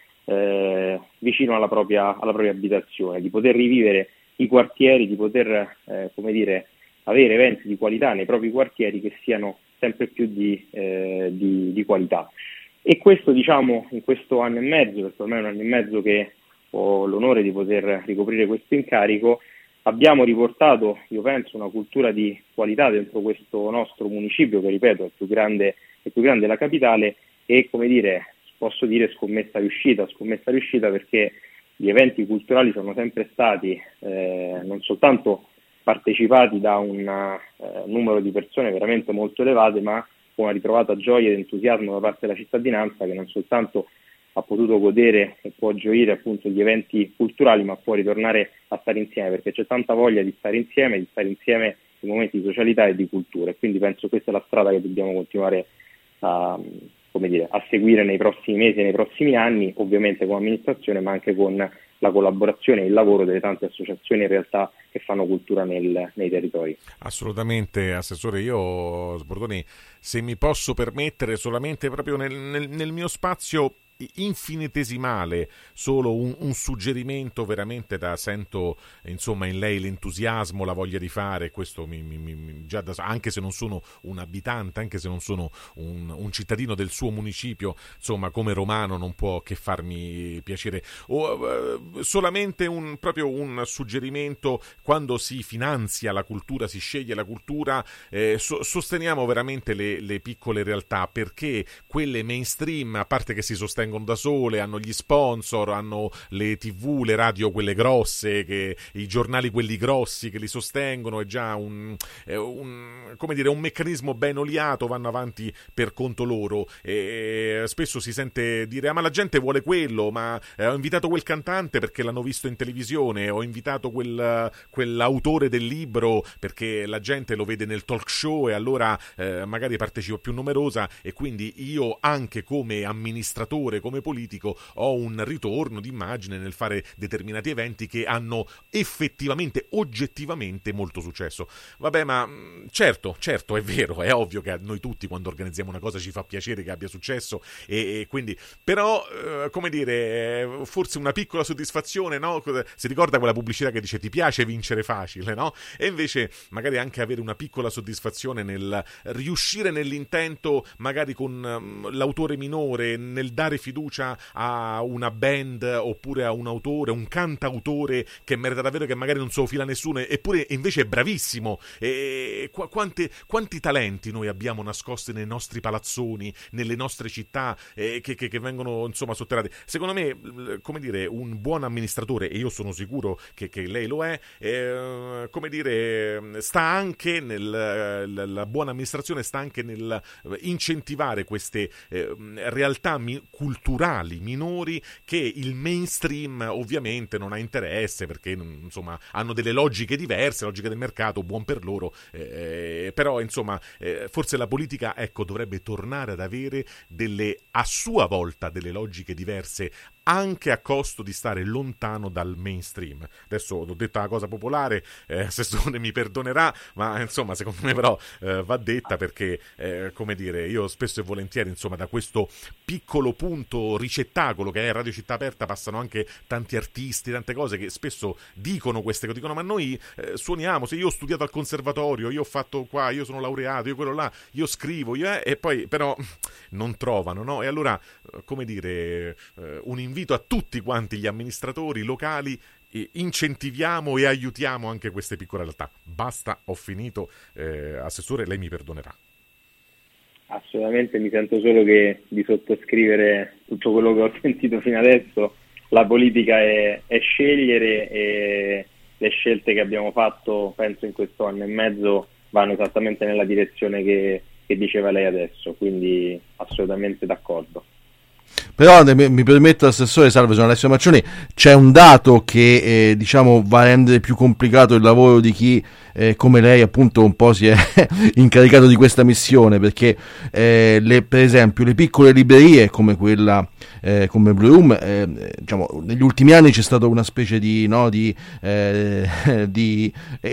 eh, vicino alla propria, alla propria abitazione, di poter rivivere i quartieri, di poter eh, come dire, avere eventi di qualità nei propri quartieri che siano sempre più di, eh, di, di qualità. E questo, diciamo, in questo anno e mezzo, perché ormai è un anno e mezzo che ho l'onore di poter ricoprire questo incarico, abbiamo riportato, io penso, una cultura di qualità dentro questo nostro municipio, che ripeto è il più grande, è più grande della capitale, e come dire, posso dire scommessa riuscita, scommessa riuscita perché gli eventi culturali sono sempre stati eh, non soltanto partecipati da un eh, numero di persone veramente molto elevate, ma con una ritrovata gioia ed entusiasmo da parte della cittadinanza, che non soltanto ha potuto godere e può gioire appunto di eventi culturali, ma può ritornare a stare insieme, perché c'è tanta voglia di stare insieme, di stare insieme in momenti di socialità e di cultura, e quindi penso che questa è la strada che dobbiamo continuare a, come dire, a seguire nei prossimi mesi e nei prossimi anni, ovviamente come amministrazione, ma anche con la collaborazione e il lavoro delle tante associazioni in realtà che fanno cultura nel, nei territori. Assolutamente, Assessore. Io, Sbordoni, se mi posso permettere, solamente proprio nel, nel, nel mio spazio infinitesimale, solo un, un suggerimento veramente da sento insomma in lei l'entusiasmo, la voglia di fare, questo mi, mi, mi, già da, anche se non sono un abitante, anche se non sono un, un cittadino del suo municipio, insomma come romano non può che farmi piacere. O, uh, solamente un, proprio un suggerimento: quando si finanzia la cultura, si sceglie la cultura, eh, so, sosteniamo veramente le, le piccole realtà, perché quelle mainstream, a parte che si sostengono da sole, hanno gli sponsor, hanno le tivù, le radio quelle grosse, che, i giornali quelli grossi che li sostengono, è già un, è un, come dire, un meccanismo ben oliato, vanno avanti per conto loro, e spesso si sente dire: ah, ma la gente vuole quello, ma eh, ho invitato quel cantante perché l'hanno visto in televisione, ho invitato quel, quell'autore del libro perché la gente lo vede nel talk show e allora eh, magari partecipo più numerosa, e quindi io anche come amministratore, come politico, ho un ritorno d'immagine nel fare determinati eventi che hanno effettivamente, oggettivamente molto successo. Vabbè, ma certo, certo, è vero, è ovvio che a noi tutti quando organizziamo una cosa ci fa piacere che abbia successo, e, e quindi, però, eh, come dire, forse una piccola soddisfazione, no? Si ricorda quella pubblicità che dice: ti piace vincere facile, no? E invece magari anche avere una piccola soddisfazione nel riuscire nell'intento, magari con um, l'autore minore, nel dare fiducia a una band oppure a un autore, un cantautore che merita davvero, che magari non se lo fila nessuno, eppure invece è bravissimo. E qu- quante, quanti talenti noi abbiamo nascosti nei nostri palazzoni, nelle nostre città, eh, che, che, che vengono insomma sotterrati. Secondo me, come dire, un buon amministratore, e io sono sicuro che, che lei lo è, eh, come dire, sta anche nel la, la buona amministrazione sta anche nel incentivare queste eh, realtà mi- culturali minori che il mainstream ovviamente non ha interesse, perché insomma hanno delle logiche diverse, logiche del mercato, buon per loro, eh, però insomma eh, forse la politica, ecco, dovrebbe tornare ad avere delle, a sua volta, delle logiche diverse, anche a costo di stare lontano dal mainstream. Adesso ho detto una cosa popolare, eh, Assessore mi perdonerà, ma insomma secondo me però eh, va detta, perché eh, come dire, io spesso e volentieri insomma da questo piccolo punto ricettacolo che è Radio Città Aperta passano anche tanti artisti, tante cose che spesso dicono queste cose, dicono: ma noi eh, suoniamo, se io ho studiato al conservatorio, io ho fatto qua, io sono laureato, io quello là, io scrivo, io, eh, e poi però non trovano, no? E allora, come dire, eh, un invito a tutti quanti gli amministratori locali: incentiviamo e aiutiamo anche queste piccole realtà. Basta, ho finito, eh, Assessore, lei mi perdonerà. Assolutamente, mi sento solo che di sottoscrivere tutto quello che ho sentito fino adesso. La politica è, è scegliere, e le scelte che abbiamo fatto, penso, in questo anno e mezzo vanno esattamente nella direzione che, che diceva lei adesso, quindi assolutamente d'accordo. Però mi permetto, Assessore, salve, sono Alessio Maccioni, c'è un dato che eh, diciamo va a rendere più complicato il lavoro di chi eh, come lei appunto un po' si è incaricato di questa missione, perché eh, le, per esempio le piccole librerie come quella eh, come Blue Room, eh, diciamo, negli ultimi anni c'è stata una specie di, no, di, eh, di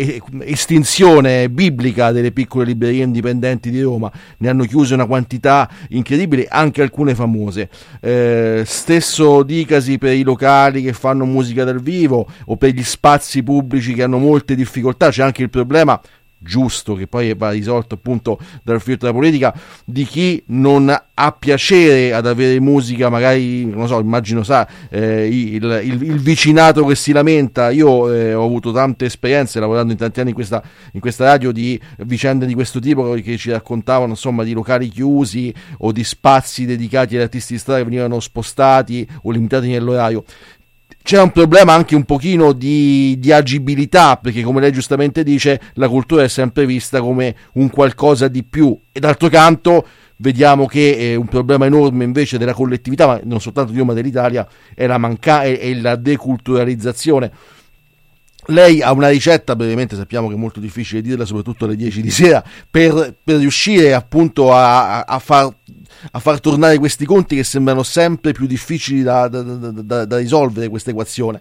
estinzione biblica delle piccole librerie indipendenti di Roma, ne hanno chiuse una quantità incredibile, anche alcune famose. Eh, stesso dicasi per i locali che fanno musica dal vivo o per gli spazi pubblici che hanno molte difficoltà. C'è anche il problema, giusto, che poi va risolto appunto dal filtro della politica, di chi non ha piacere ad avere musica, magari, non so, immagino sa, eh, il, il, il vicinato che si lamenta. Io eh, ho avuto tante esperienze lavorando in tanti anni in questa, in questa radio di vicende di questo tipo che ci raccontavano insomma di locali chiusi o di spazi dedicati agli artisti di strada che venivano spostati o limitati nell'orario. C'è un problema anche un pochino di, di agibilità, perché come lei giustamente dice la cultura è sempre vista come un qualcosa di più, e d'altro canto vediamo che eh, un problema enorme invece della collettività, ma non soltanto di Roma, dell'Italia, è la manca- è, è la deculturalizzazione. Lei ha una ricetta, brevemente, sappiamo che è molto difficile dirla, soprattutto alle dieci di sera, per, per riuscire appunto a, a, far, a far tornare questi conti che sembrano sempre più difficili da, da, da, da, da risolvere, questa equazione.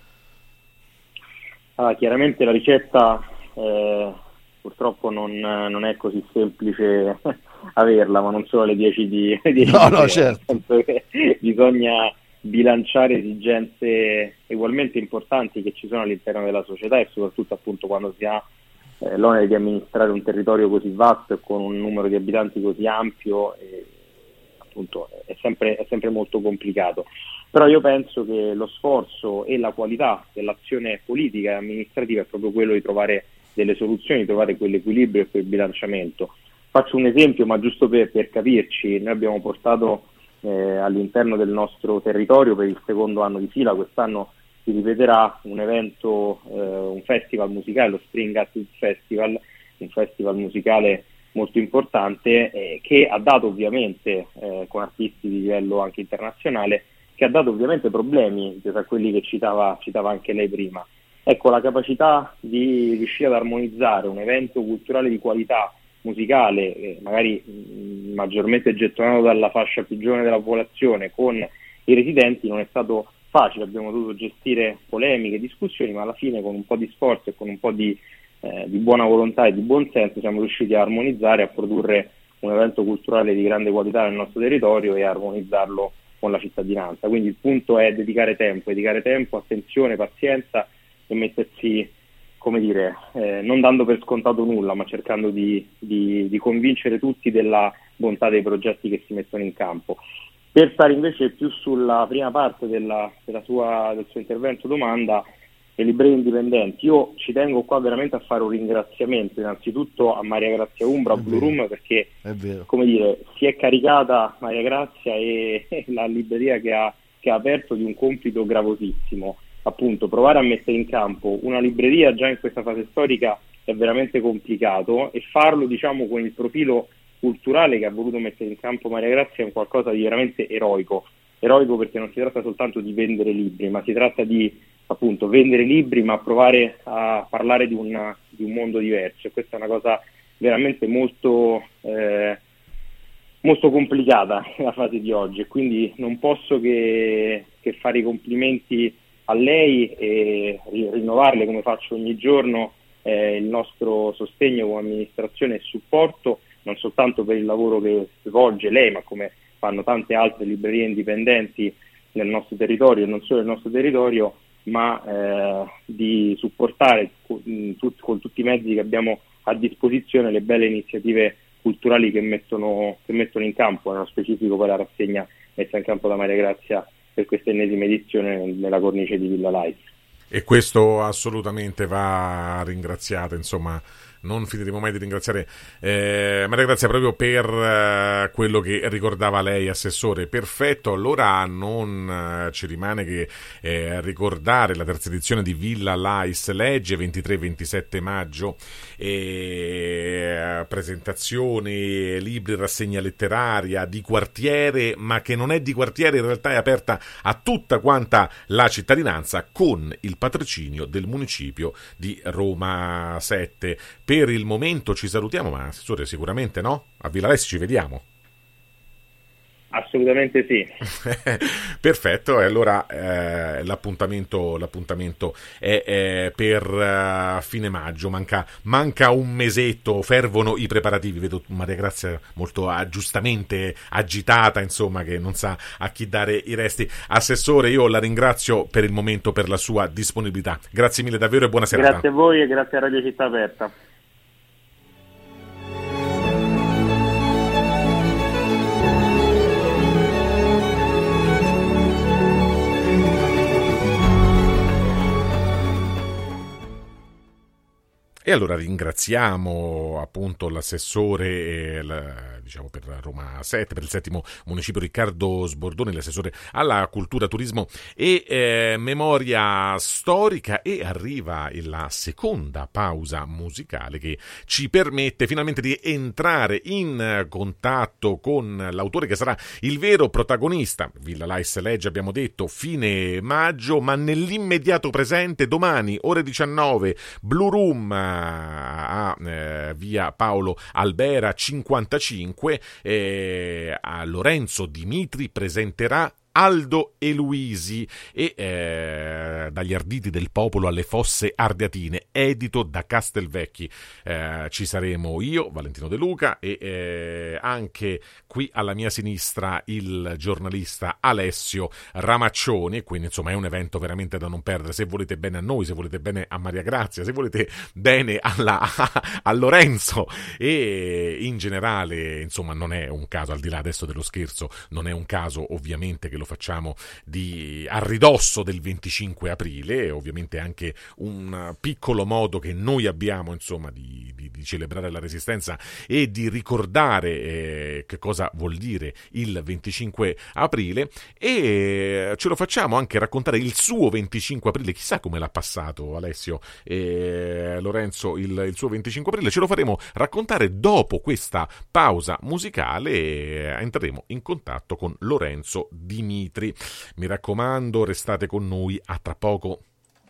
Allora, chiaramente la ricetta eh, purtroppo non, non è così semplice averla, ma non solo alle dieci di, dieci no, di no, sera, certo. nel senso che bisogna bilanciare esigenze ugualmente importanti che ci sono all'interno della società, e soprattutto appunto quando si ha eh, l'onere di amministrare un territorio così vasto e con un numero di abitanti così ampio, e, appunto è sempre, è sempre molto complicato. Però io penso che lo sforzo e la qualità dell'azione politica e amministrativa è proprio quello di trovare delle soluzioni, di trovare quell'equilibrio e quel bilanciamento. Faccio un esempio, ma giusto per, per capirci: noi abbiamo portato Eh, all'interno del nostro territorio per il secondo anno di fila, quest'anno si ripeterà, un evento, eh, un festival musicale, lo Spring Attitude Festival, un festival musicale molto importante, eh, che ha dato ovviamente, eh, con artisti di livello anche internazionale, che ha dato ovviamente problemi tra quelli che citava, citava anche lei prima. Ecco, la capacità di riuscire ad armonizzare un evento culturale di qualità musicale, eh, magari mh, maggiormente gettonato dalla fascia più giovane della popolazione, con i residenti non è stato facile. Abbiamo dovuto gestire polemiche, discussioni, ma alla fine con un po' di sforzo e con un po' di, eh, di buona volontà e di buon senso siamo riusciti a armonizzare, a produrre un evento culturale di grande qualità nel nostro territorio e a armonizzarlo con la cittadinanza. Quindi il punto è dedicare tempo, dedicare tempo, attenzione, pazienza e mettersi, come dire, eh, non dando per scontato nulla, ma cercando di, di, di convincere tutti della bontà dei progetti che si mettono in campo. Per stare invece più sulla prima parte della, della sua, del suo intervento domanda, le librerie indipendenti, io ci tengo qua veramente a fare un ringraziamento innanzitutto a Maria Grazia Umbra, a Blue Room, perché come dire, si è caricata Maria Grazia e, e la libreria che ha, che ha aperto di un compito gravosissimo. Appunto, provare a mettere in campo una libreria già in questa fase storica è veramente complicato, e farlo, diciamo, con il profilo culturale che ha voluto mettere in campo Maria Grazia è un qualcosa di veramente eroico. Eroico perché non si tratta soltanto di vendere libri, ma si tratta di, appunto, vendere libri, ma provare a parlare di, una, di un mondo diverso, e questa è una cosa veramente molto eh, molto complicata nella fase di oggi, e quindi non posso che, che fare i complimenti a lei e rinnovarle, come faccio ogni giorno, eh, il nostro sostegno come amministrazione e supporto, non soltanto per il lavoro che svolge lei, ma come fanno tante altre librerie indipendenti nel nostro territorio, e non solo nel nostro territorio, ma eh, di supportare con, tut, con tutti i mezzi che abbiamo a disposizione le belle iniziative culturali che mettono, che mettono in campo, nello specifico poi la rassegna messa in campo da Maria Grazia per questa ennesima edizione nella cornice di Villa Lais. E questo assolutamente va ringraziato, insomma, non finiremo mai di ringraziare eh, Maria Grazia proprio per eh, quello che ricordava lei, assessore. Perfetto, allora non eh, ci rimane che eh, ricordare la terza edizione di Villa Lais Legge, ventitré ventisette maggio, eh, presentazioni, libri, rassegna letteraria di quartiere, ma che non è di quartiere, in realtà è aperta a tutta quanta la cittadinanza, con il patrocinio del municipio di Roma sette. Per il momento ci salutiamo, ma assessore, sicuramente no? A Villa Lais ci vediamo. Assolutamente sì. Perfetto, e allora eh, l'appuntamento, l'appuntamento è, è per uh, fine maggio, manca, manca un mesetto, fervono i preparativi. Vedo Maria Grazia molto uh, giustamente agitata, insomma, che non sa a chi dare i resti. Assessore, io la ringrazio per il momento, per la sua disponibilità. Grazie mille davvero e buona serata. Grazie a voi e grazie a Radio Città Aperta. E allora ringraziamo appunto l'assessore e la, diciamo per Roma sette, per il settimo municipio, Riccardo Sbordoni, l'assessore alla cultura, turismo e eh, memoria storica. E arriva la seconda pausa musicale che ci permette finalmente di entrare in contatto con l'autore che sarà il vero protagonista. Villa Lais legge, abbiamo detto, fine maggio, ma nell'immediato presente domani ore diciannove Blue Room a eh, via Paolo Albera cinquantacinque, eh, a Lorenzo Dimitri presenterà Aldo e Luisi e eh, dagli arditi del popolo alle fosse ardeatine, edito da Castelvecchi. Eh, ci saremo io, Valentino De Luca, e eh, anche qui alla mia sinistra il giornalista Alessio Ramaccioni. Quindi insomma è un evento veramente da non perdere. Se volete bene a noi, se volete bene a Maria Grazia, se volete bene alla, a Lorenzo e in generale, insomma non è un caso, al di là adesso dello scherzo, non è un caso ovviamente che lo facciamo di, a ridosso del venticinque aprile, ovviamente anche un piccolo modo che noi abbiamo insomma di, di, di celebrare la Resistenza e di ricordare eh, che cosa vuol dire il venticinque aprile, e ce lo facciamo anche raccontare il suo venticinque aprile. Chissà come l'ha passato Alessio e Lorenzo il, il suo venticinque aprile. Ce lo faremo raccontare dopo questa pausa musicale e entreremo in contatto con Lorenzo Dimitri. Mi raccomando, restate con noi, a tra poco.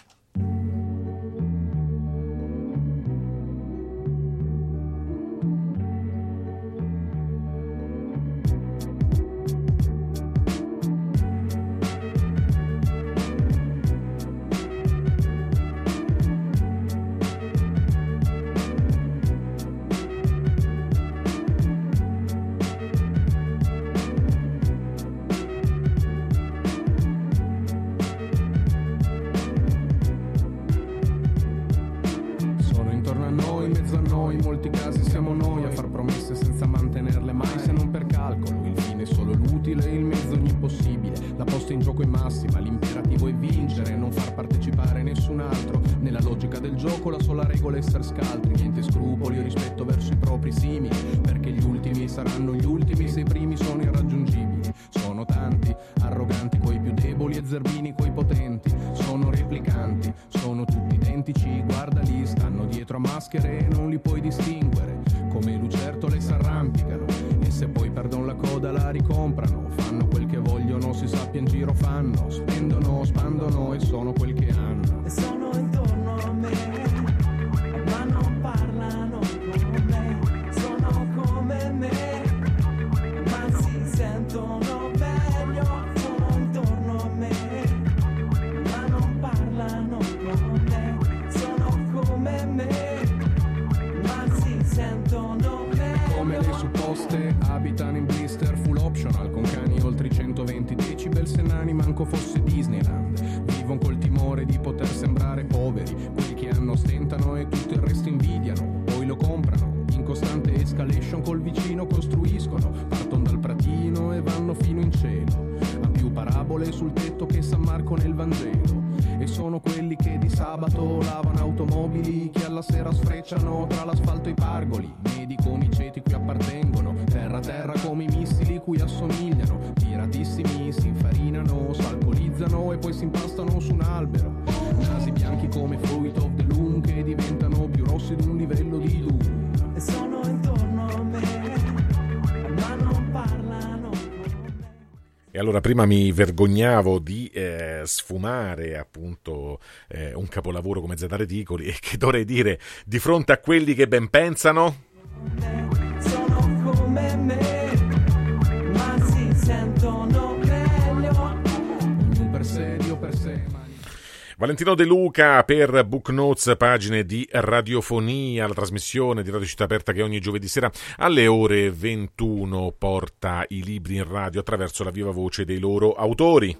Allora, prima mi vergognavo di eh, sfumare appunto eh, un capolavoro come Zeta Reticoli, e che dovrei dire di fronte a quelli che ben pensano? Sono come me, ma si sentono meglio, ognuno per sé, Dio per sé. Valentino De Luca per Book Notes, pagine di radiofonia, la trasmissione di Radio Città Aperta che ogni giovedì sera alle ore ventuno porta i libri in radio attraverso la viva voce dei loro autori.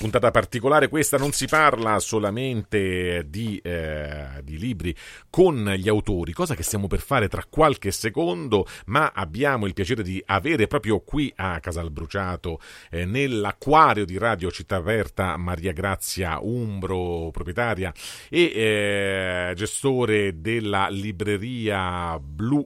puntata particolare questa, non si parla solamente di, eh, di libri con gli autori, cosa che stiamo per fare tra qualche secondo, ma abbiamo il piacere di avere proprio qui a Casalbruciato, eh, nell'acquario di Radio Città Aperta, Maria Grazia Umbro, proprietaria e eh, gestore della libreria Blue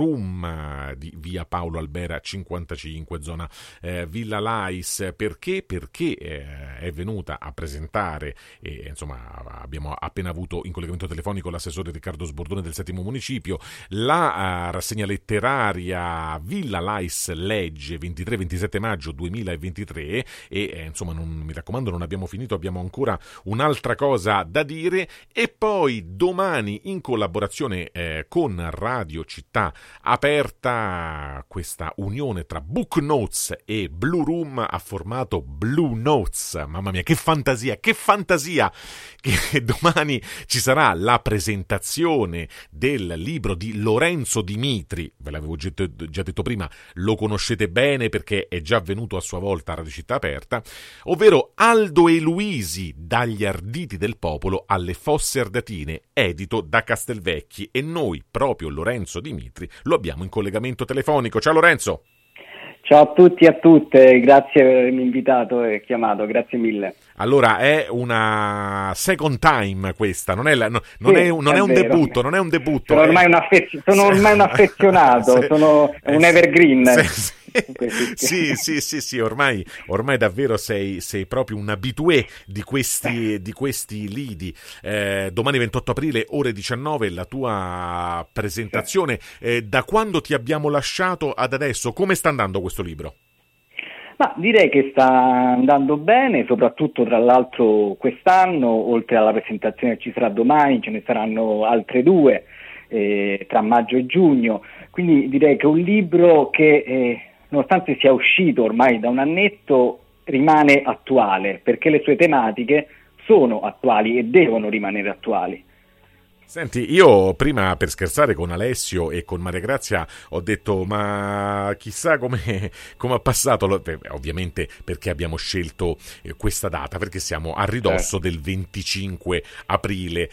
Room di via Paolo Albera cinquantacinque, zona eh, Villa Lais. Perché? Perché eh, è venuta a presentare, e insomma abbiamo appena avuto in collegamento telefonico l'assessore Riccardo Sbordone del settimo municipio, la uh, rassegna letteraria Villa Lais Legge ventitré ventisette maggio duemilaventitré e eh, insomma non, mi raccomando, non abbiamo finito, abbiamo ancora un'altra cosa da dire. E poi domani, in collaborazione eh, con Radio Città Aperta, questa unione tra Book Notes e Blue Room ha formato Blue Notes. Mamma mia, che fantasia, che fantasia! Che domani ci sarà la presentazione del libro di Lorenzo Dimitri, ve l'avevo già detto prima, lo conoscete bene perché è già venuto a sua volta a Radio Città Aperta, ovvero Aldo e Luisi, dagli arditi del popolo alle fosse ardeatine, edito da Castelvecchi, e noi, proprio Lorenzo Dimitri, lo abbiamo in collegamento telefonico. Ciao Lorenzo! Ciao a tutti e a tutte, grazie per avermi invitato e chiamato, grazie mille. Allora, è una second time questa, non è, la, no, non sì, è, non è, è un vero. debutto, non è un debutto. Sono è... ormai un, affez... sono ormai un affezionato, se... sono un evergreen. Se... Se... sì, sì, sì, sì, ormai, ormai davvero sei, sei proprio un abitué di questi, di questi lidi. Eh, domani ventotto aprile, ore diciannove, la tua presentazione. Eh, da quando ti abbiamo lasciato ad adesso, come sta andando questo libro? Ma direi che sta andando bene, soprattutto tra l'altro quest'anno, oltre alla presentazione che ci sarà domani, ce ne saranno altre due eh, tra maggio e giugno, quindi direi che è un libro che eh, nonostante sia uscito ormai da un annetto rimane attuale, perché le sue tematiche sono attuali e devono rimanere attuali. Senti, io prima, per scherzare con Alessio e con Maria Grazia, ho detto ma chissà come, come ha passato, ovviamente perché abbiamo scelto questa data, perché siamo a ridosso certo. del venticinque aprile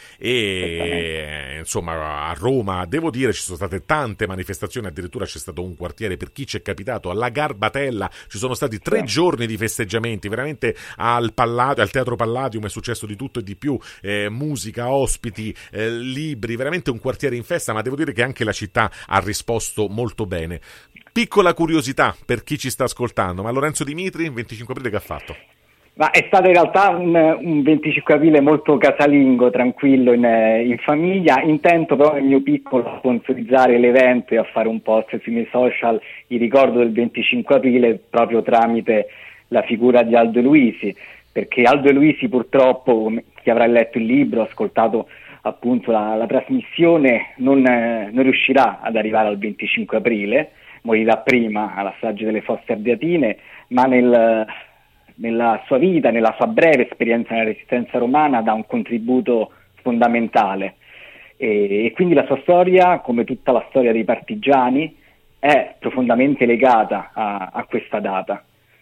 e insomma a Roma, devo dire, ci sono state tante manifestazioni, addirittura c'è stato un quartiere, per chi ci è capitato, alla Garbatella, ci sono stati tre certo. giorni di festeggiamenti, veramente al, Palladio, al Teatro Palladium è successo di tutto e di più, eh, musica, ospiti, eh, libri, veramente un quartiere in festa, ma devo dire che anche la città ha risposto molto bene. Piccola curiosità per chi ci sta ascoltando, ma Lorenzo Dimitri, il venticinque aprile che ha fatto? Ma è stato in realtà un, un venticinque aprile molto casalingo, tranquillo, in, in famiglia, intento però nel mio piccolo a sponsorizzare l'evento e a fare un post sui miei social in ricordo del venticinque aprile proprio tramite la figura di Aldo e Luisi, perché Aldo e Luisi purtroppo, chi avrà letto il libro, ascoltato appunto la, la trasmissione, non, eh, non riuscirà ad arrivare al venticinque aprile, morirà prima alla strage delle fosse ardeatine, ma nel, nella sua vita, nella sua breve esperienza nella resistenza romana dà un contributo fondamentale e, e quindi la sua storia, come tutta la storia dei partigiani, è profondamente legata a, a questa data.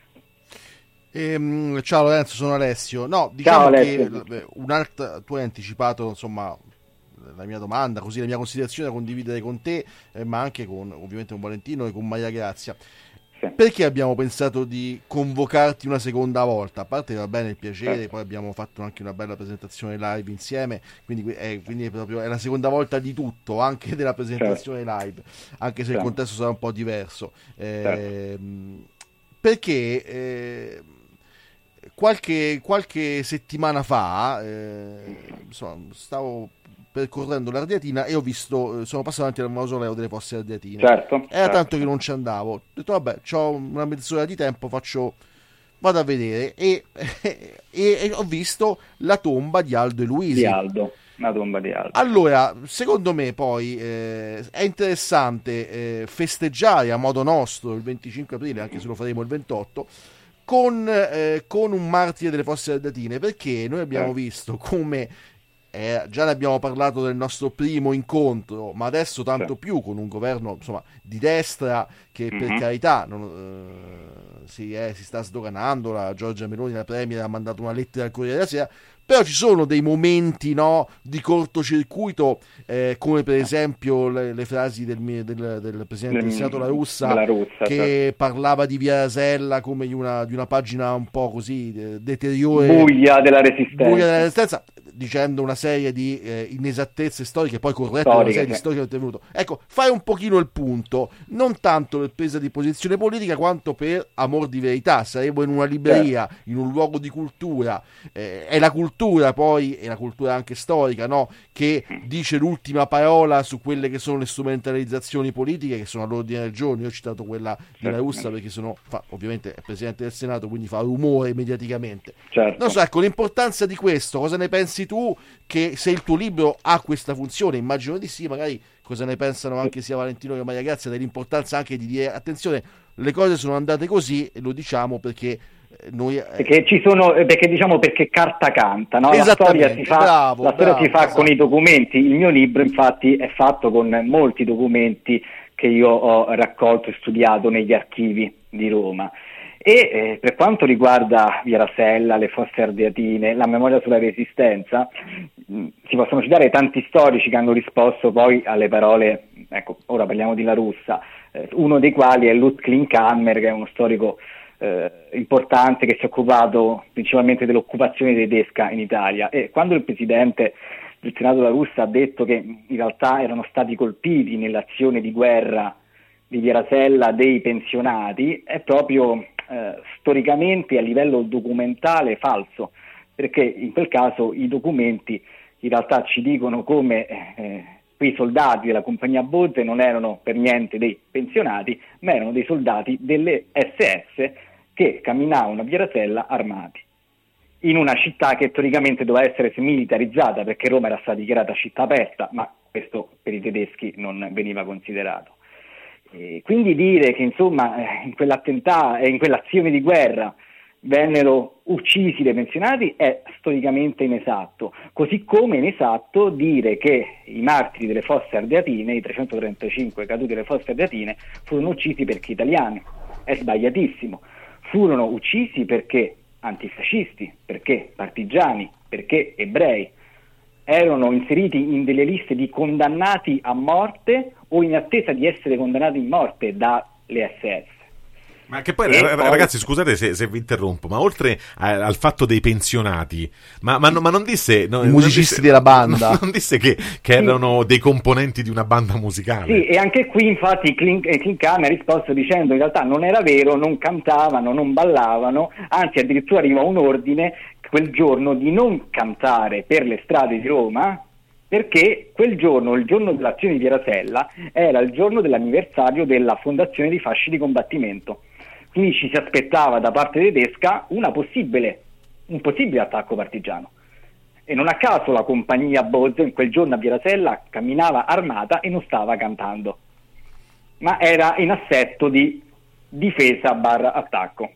Ehm, ciao Lorenzo, sono Alessio. No, diciamo ciao, Alessio. Che un'altra, tu hai anticipato insomma la mia domanda, così la mia considerazione da condividere con te, eh, ma anche con ovviamente con Valentino e con Maria Grazia. Sì. Perché abbiamo pensato di convocarti una seconda volta? A parte va bene il piacere, sì. Poi abbiamo fatto anche una bella presentazione live insieme, quindi è, quindi è proprio è la seconda volta di tutto, anche della presentazione sì. live, anche se sì. il contesto sarà un po' diverso. Eh, sì. Perché eh, Qualche, qualche settimana fa eh, insomma, stavo percorrendo l'Ardeatina e ho visto, sono passato davanti al mausoleo delle fosse ardeatine. Certo, Era certo. tanto che non ci andavo. Ho detto vabbè, c'ho una mezz'ora di tempo, faccio vado a vedere e, e, e ho visto la tomba di Aldo e Luisi. Di Aldo, la tomba di Aldo. Allora, secondo me poi eh, è interessante eh, festeggiare a modo nostro il venticinque aprile, anche se lo faremo il ventotto, Con, eh, con un martire delle fosse ardeatine, perché noi abbiamo eh. visto come eh, già ne abbiamo parlato nel nostro primo incontro, ma adesso tanto sì. più con un governo insomma di destra che per Mm-hmm. carità non, eh, si, è, si sta sdoganando. La Giorgia Meloni, la Premier, ha mandato una lettera al Corriere della Sera, però ci sono dei momenti, no, di cortocircuito, eh, come per esempio le, le frasi del, del, del Presidente del Senato La Russa, La Russa che certo. parlava di Via Rasella come di una, di una pagina un po' così eh, deteriore, buia della resistenza, buia della resistenza, dicendo una serie di eh, inesattezze storiche, poi corrette una serie Storiche, di sì. storiche che ho tenuto. Ecco, fai un pochino il punto, non tanto per presa di posizione politica quanto per amor di verità. Saremo in una libreria, Certo. in un luogo di cultura, eh, è la cultura poi, è la cultura anche storica, no? Che dice l'ultima parola su quelle che sono le strumentalizzazioni politiche che sono all'ordine del giorno. Io ho citato quella di La Russa perché sono, fa, ovviamente è Presidente del Senato, quindi fa rumore mediaticamente. Certo. Non so, ecco, l'importanza di questo, cosa ne pensi tu, che se il tuo libro ha questa funzione? Immagino di sì, magari cosa ne pensano anche sia Valentino che Maria Grazia, dell'importanza anche di dire attenzione, le cose sono andate così, e lo diciamo perché noi... Perché ci sono, perché diciamo perché carta canta, no? La storia si fa, bravo, la storia bravo, si fa esatto. con i documenti. Il mio libro infatti è fatto con molti documenti che io ho raccolto e studiato negli archivi di Roma. E eh, per quanto riguarda Via Rasella, le Fosse Ardeatine, la memoria sulla Resistenza, mh, si possono citare tanti storici che hanno risposto poi alle parole, ecco, ora parliamo di La Russa, eh, uno dei quali è Lutz Klinkhammer, che è uno storico eh, importante che si è occupato principalmente dell'occupazione tedesca in Italia. E quando il presidente del Senato La Russa ha detto che in realtà erano stati colpiti nell'azione di guerra di Via Rasella dei pensionati, è proprio eh, storicamente a livello documentale falso, perché in quel caso i documenti in realtà ci dicono come eh, quei soldati della compagnia Bozze non erano per niente dei pensionati, ma erano dei soldati delle S S che camminavano a Via Rasella armati, in una città che teoricamente doveva essere smilitarizzata, perché Roma era stata dichiarata città aperta, ma questo per i tedeschi non veniva considerato. E quindi dire che insomma in quell'attentato e in quell'azione di guerra vennero uccisi dei pensionati è storicamente inesatto, così come inesatto dire che i martiri delle Fosse Ardeatine, i trecentotrentacinque caduti delle Fosse Ardeatine, furono uccisi perché italiani. È sbagliatissimo. Furono uccisi perché antifascisti, perché partigiani, perché ebrei. Erano inseriti in delle liste di condannati a morte o in attesa di essere condannati in morte dalle S S. Ma che poi, E ragazzi, poi... scusate se, se vi interrompo, ma oltre a, al fatto dei pensionati, ma, ma, ma non disse... No, I musicisti non disse, della banda. Non, non disse che, che erano dei componenti di una banda musicale. Sì, e anche qui infatti Klinkhammer ha risposto dicendo in realtà non era vero, non cantavano, non ballavano, anzi addirittura arriva un ordine quel giorno di non cantare per le strade di Roma, perché quel giorno, il giorno dell'azione di Via Rasella, era il giorno dell'anniversario della fondazione dei fasci di combattimento. Quindi ci si aspettava da parte tedesca una possibile, un possibile attacco partigiano. E non a caso la compagnia Bozzo in quel giorno a Via Rasella camminava armata e non stava cantando, ma era in assetto di difesa barra attacco.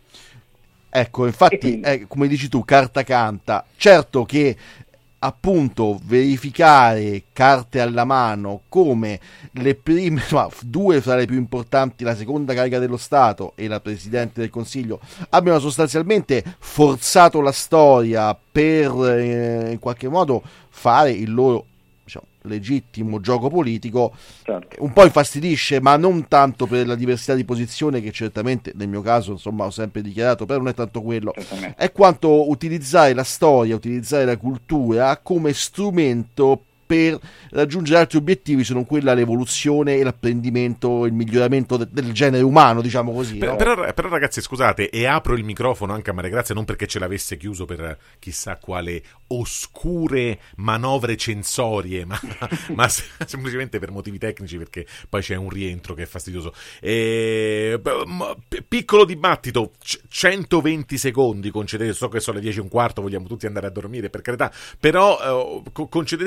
Ecco, infatti, quindi... eh, come dici tu, carta canta. Certo che appunto verificare carte alla mano come le prime, ma due fra le più importanti, la seconda carica dello Stato e la Presidente del Consiglio, abbiano sostanzialmente forzato la storia per eh, in qualche modo fare il loro, diciamo, legittimo gioco politico, certo. Un po' infastidisce, ma non tanto per la diversità di posizione, che certamente nel mio caso insomma ho sempre dichiarato, però non è tanto quello, è quanto utilizzare la storia, utilizzare la cultura come strumento per raggiungere altri obiettivi, se non quella l'evoluzione e l'apprendimento, il miglioramento de- del genere umano, diciamo così. Per, no? però, però ragazzi, scusate, e apro il microfono anche a Maria Grazia, non perché ce l'avesse chiuso per chissà quale oscure manovre censorie, ma, ma semplicemente per motivi tecnici, perché poi c'è un rientro che è fastidioso. E, p- piccolo dibattito, c- centoventi secondi concedete, so che sono le dieci e un quarto, vogliamo tutti andare a dormire, per carità, però eh, concedetemi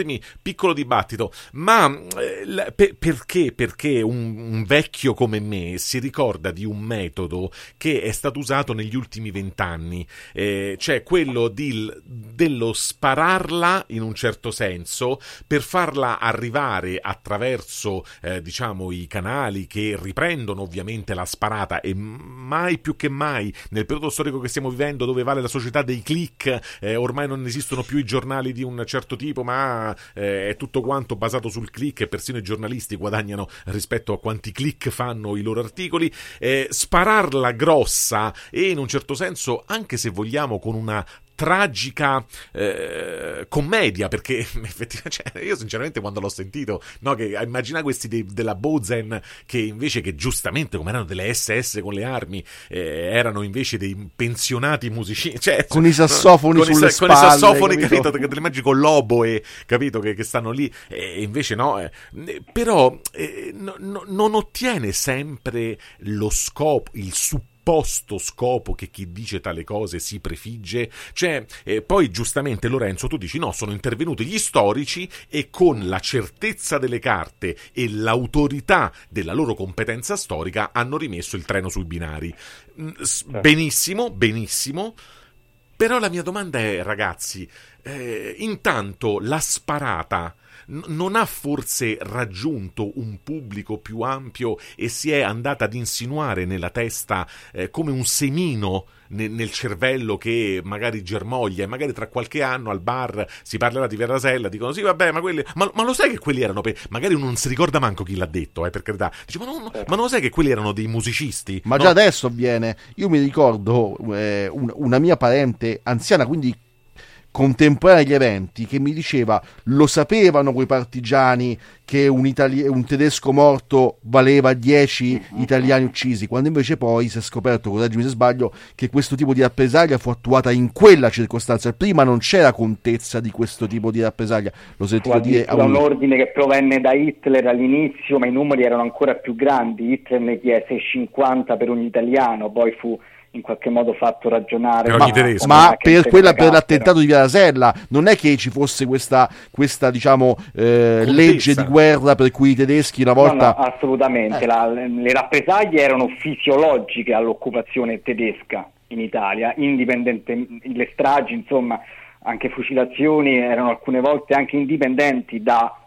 piccolo dibattito, ma eh, per, perché, perché un, un vecchio come me si ricorda di un metodo che è stato usato negli ultimi vent'anni, eh, cioè quello di, dello spararla in un certo senso per farla arrivare attraverso eh, diciamo i canali che riprendono ovviamente la sparata, e mai più che mai nel periodo storico che stiamo vivendo, dove vale la società dei click, eh, ormai non esistono più i giornali di un certo tipo, ma eh, è tutto quanto basato sul click, e persino i giornalisti guadagnano rispetto a quanti click fanno i loro articoli. Eh, spararla grossa e in un certo senso, anche se vogliamo, con una tragica eh, commedia, perché effettivamente, cioè, io sinceramente quando l'ho sentito, no, che immagina questi de, della Bozen che invece che giustamente come erano delle esse esse con le armi, eh, erano invece dei pensionati musicisti, cioè, con i sassofoni con sulle i, spalle, con i sassofoni, capito? capito, te le immagini con l'oboe, capito, che, che stanno lì, e invece no, eh, però eh, no, no, non ottiene sempre lo scopo, il supporto posto scopo che chi dice tale cose si prefigge. Cioè eh, poi giustamente Lorenzo tu dici no, sono intervenuti gli storici e con la certezza delle carte e l'autorità della loro competenza storica hanno rimesso il treno sui binari. Benissimo, benissimo, però la mia domanda è, ragazzi, eh, intanto la sparata non ha forse raggiunto un pubblico più ampio e si è andata ad insinuare nella testa eh, come un semino nel, nel cervello che magari germoglia, e magari tra qualche anno al bar si parlerà di Via Rasella, dicono sì vabbè ma quelli, ma, ma lo sai che quelli erano, pe-? magari uno non si ricorda manco chi l'ha detto, eh, per carità, dice ma, non, ma non lo sai che quelli erano dei musicisti? Ma no? Già adesso avviene. Io mi ricordo eh, un, una mia parente anziana, quindi contemporanea agli eventi, che mi diceva lo sapevano quei partigiani che un, itali- un tedesco morto valeva dieci italiani uccisi, quando invece poi si è scoperto, correggimi se sbaglio, che questo tipo di rappresaglia fu attuata in quella circostanza. Prima non c'era contezza di questo tipo di rappresaglia, l'ho sentito dire a un ordine che provenne da Hitler all'inizio, ma i numeri erano ancora più grandi. Hitler ne chiese cinquanta per ogni italiano, poi fu in qualche modo fatto ragionare, ma, ma per quella per l'attentato di Via Rasella non è che ci fosse questa, questa diciamo eh, legge di guerra per cui i tedeschi una volta no, no, assolutamente eh. La, le rappresaglie erano fisiologiche all'occupazione tedesca in Italia, indipendentemente, le stragi, insomma, anche fucilazioni erano alcune volte anche indipendenti da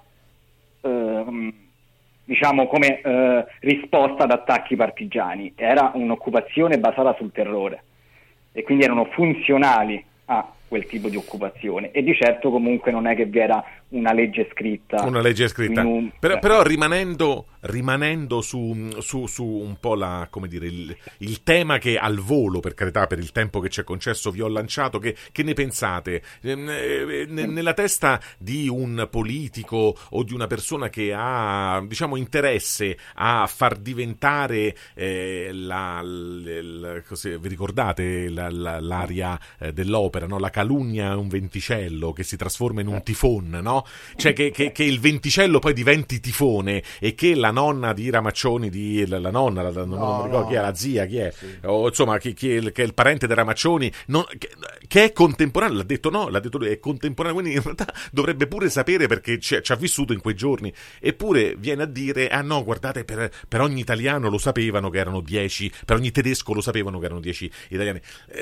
eh, diciamo come eh, risposta ad attacchi partigiani. Era un'occupazione basata sul terrore e quindi erano funzionali a quel tipo di occupazione, e di certo comunque non è che vi era una legge scritta. Una legge scritta. Un... Però, però rimanendo, rimanendo su, su, su un po' la, come dire, il, il tema che al volo, per carità, per il tempo che ci è concesso, vi ho lanciato, che, che ne pensate? Eh, nella testa di un politico o di una persona che ha, diciamo, interesse a far diventare eh, la, la, la così, vi ricordate la, la, l'aria eh, dell'opera, no? La calunnia è un venticello che si trasforma in un tifon, no? Cioè che, che, che il venticello poi diventi tifone, e che la nonna di Ramaccioni, di, la, la nonna, la, non, no, non mi ricordo no. chi è, la zia, chi è, sì. o insomma chi, chi è, che è il parente di Ramaccioni, non, che, che è contemporaneo, l'ha detto no, l'ha detto lui, è contemporaneo, quindi in realtà dovrebbe pure sapere perché ci ha vissuto in quei giorni, eppure viene a dire ah no, guardate, per, per ogni italiano lo sapevano che erano dieci, per ogni tedesco lo sapevano che erano dieci italiani.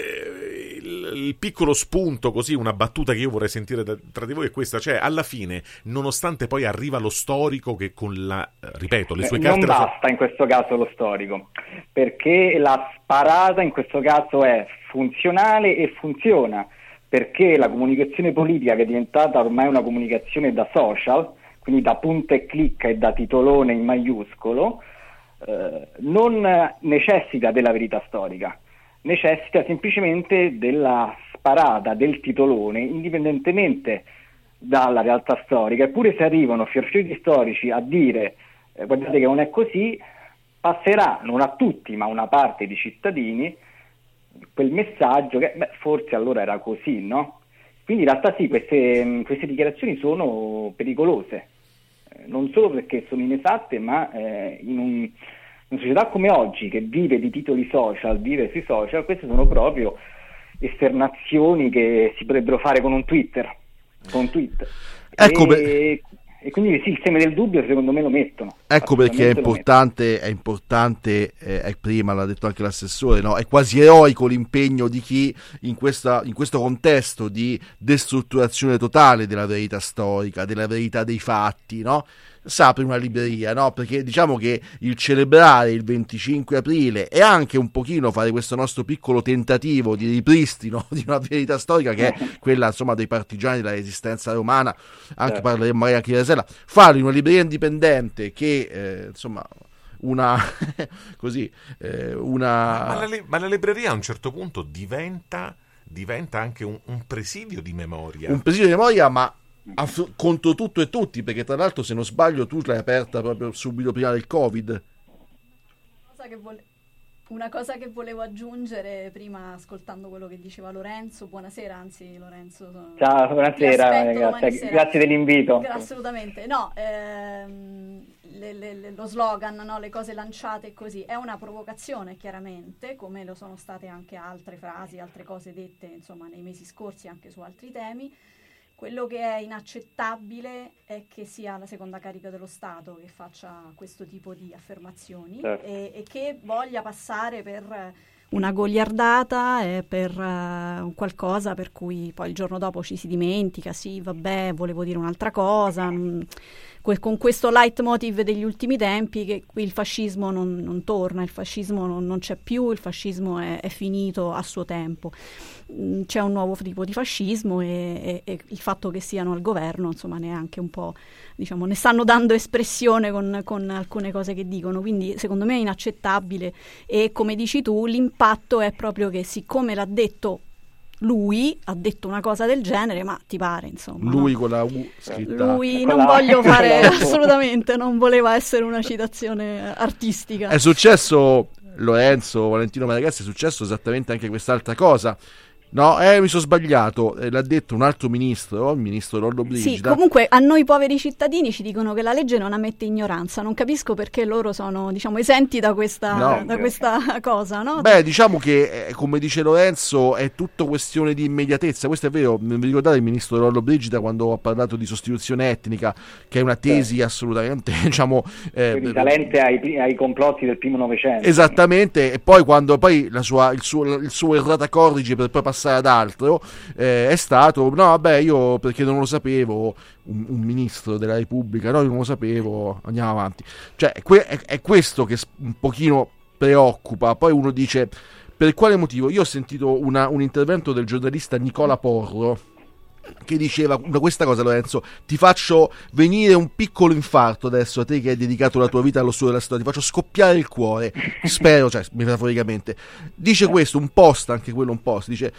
Eh, il, il piccolo spunto, così, una battuta che io vorrei sentire da, tra di voi è questa, cioè alla fine, nonostante poi arriva lo storico che con la, ripeto, le sue non carte... Non basta in questo caso lo storico, perché la sparata in questo caso è funzionale e funziona, perché la comunicazione politica, che è diventata ormai una comunicazione da social, quindi da punta e clicca e da titolone in maiuscolo, eh, non necessita della verità storica, necessita semplicemente della sparata, del titolone, indipendentemente dalla realtà storica. Eppure se arrivano fiorfiori storici a dire eh, guardate che non è così, passerà non a tutti ma a una parte di cittadini quel messaggio che beh, forse allora era così, no? Quindi in realtà sì, queste, queste dichiarazioni sono pericolose, eh, non solo perché sono inesatte, ma eh, in un, una società come oggi, che vive di titoli social, vive sui social, queste sono proprio esternazioni che si potrebbero fare con un Twitter. Con Twitter. Ecco, e e quindi sì, il seme del dubbio secondo me lo mettono. Ecco perché è importante, è importante eh, prima l'ha detto anche l'assessore, no? È quasi eroico l'impegno di chi in, questa, in questo contesto di destrutturazione totale della verità storica, della verità dei fatti, no? Sa apre una libreria, no? Perché diciamo che il celebrare il venticinque aprile e anche un pochino fare questo nostro piccolo tentativo di ripristino di una verità storica che è quella, insomma, dei partigiani della resistenza romana, anche certo. Parleremo magari anche di Rasella, farlo in una libreria indipendente che eh, insomma una così eh, una ma, ma, la, ma la libreria a un certo punto diventa diventa anche un, un presidio di memoria un presidio di memoria ma Aff- contro tutto e tutti, perché tra l'altro se non sbaglio tu l'hai aperta proprio subito prima del Covid. Cosa che vole- una cosa che volevo aggiungere prima, ascoltando quello che diceva Lorenzo, buonasera, anzi Lorenzo sono... ciao, buonasera, grazie, grazie dell'invito. Assolutamente, no, ehm, le, le, le, lo slogan, no, le cose lanciate così, è una provocazione chiaramente, come lo sono state anche altre frasi, altre cose dette insomma nei mesi scorsi anche su altri temi. Quello che è inaccettabile è che sia la seconda carica dello Stato che faccia questo tipo di affermazioni certo. e, e che voglia passare per una goliardata e per uh, qualcosa per cui poi il giorno dopo ci si dimentica, sì vabbè volevo dire un'altra cosa, mh, que- con questo leitmotiv degli ultimi tempi che qui il fascismo non, non torna, il fascismo non, non c'è più, il fascismo è, è finito a suo tempo. C'è un nuovo tipo di fascismo e, e, e il fatto che siano al governo insomma neanche un po', diciamo, ne stanno dando espressione con, con alcune cose che dicono, quindi secondo me è inaccettabile e come dici tu l'impatto è proprio che siccome l'ha detto lui, ha detto una cosa del genere, ma ti pare insomma lui no? con la U scritta lui non voglio fare assolutamente, non voleva essere una citazione artistica. È successo Lorenzo, Valentino Maragazzi, è successo esattamente anche quest'altra cosa. No, eh, mi sono sbagliato, eh, l'ha detto un altro ministro, il ministro Lollobrigida. Sì, comunque a noi poveri cittadini ci dicono che la legge non ammette ignoranza, non capisco perché loro sono, diciamo, esenti da questa, no. da questa cosa, no? Beh, diciamo che, eh, come dice Lorenzo, è tutto questione di immediatezza, questo è vero, mi ricordate il ministro Lollobrigida quando ha parlato di sostituzione etnica, che è una tesi sì. assolutamente, diciamo... Eh, risalente ai, ai complotti del primo Novecento. Esattamente, e poi quando poi la sua, il suo, il suo errata corrige per poi passare ad altro eh, è stato no vabbè io perché non lo sapevo un, un ministro della Repubblica no io non lo sapevo andiamo avanti cioè è, que- è, è questo che un pochino preoccupa. Poi uno dice per quale motivo. Io ho sentito una, un intervento del giornalista Nicola Porro che diceva questa cosa, Lorenzo, ti faccio venire un piccolo infarto adesso a te che hai dedicato la tua vita allo studio della storia, ti faccio scoppiare il cuore, spero, cioè metaforicamente, dice questo, un post, anche quello un post, dice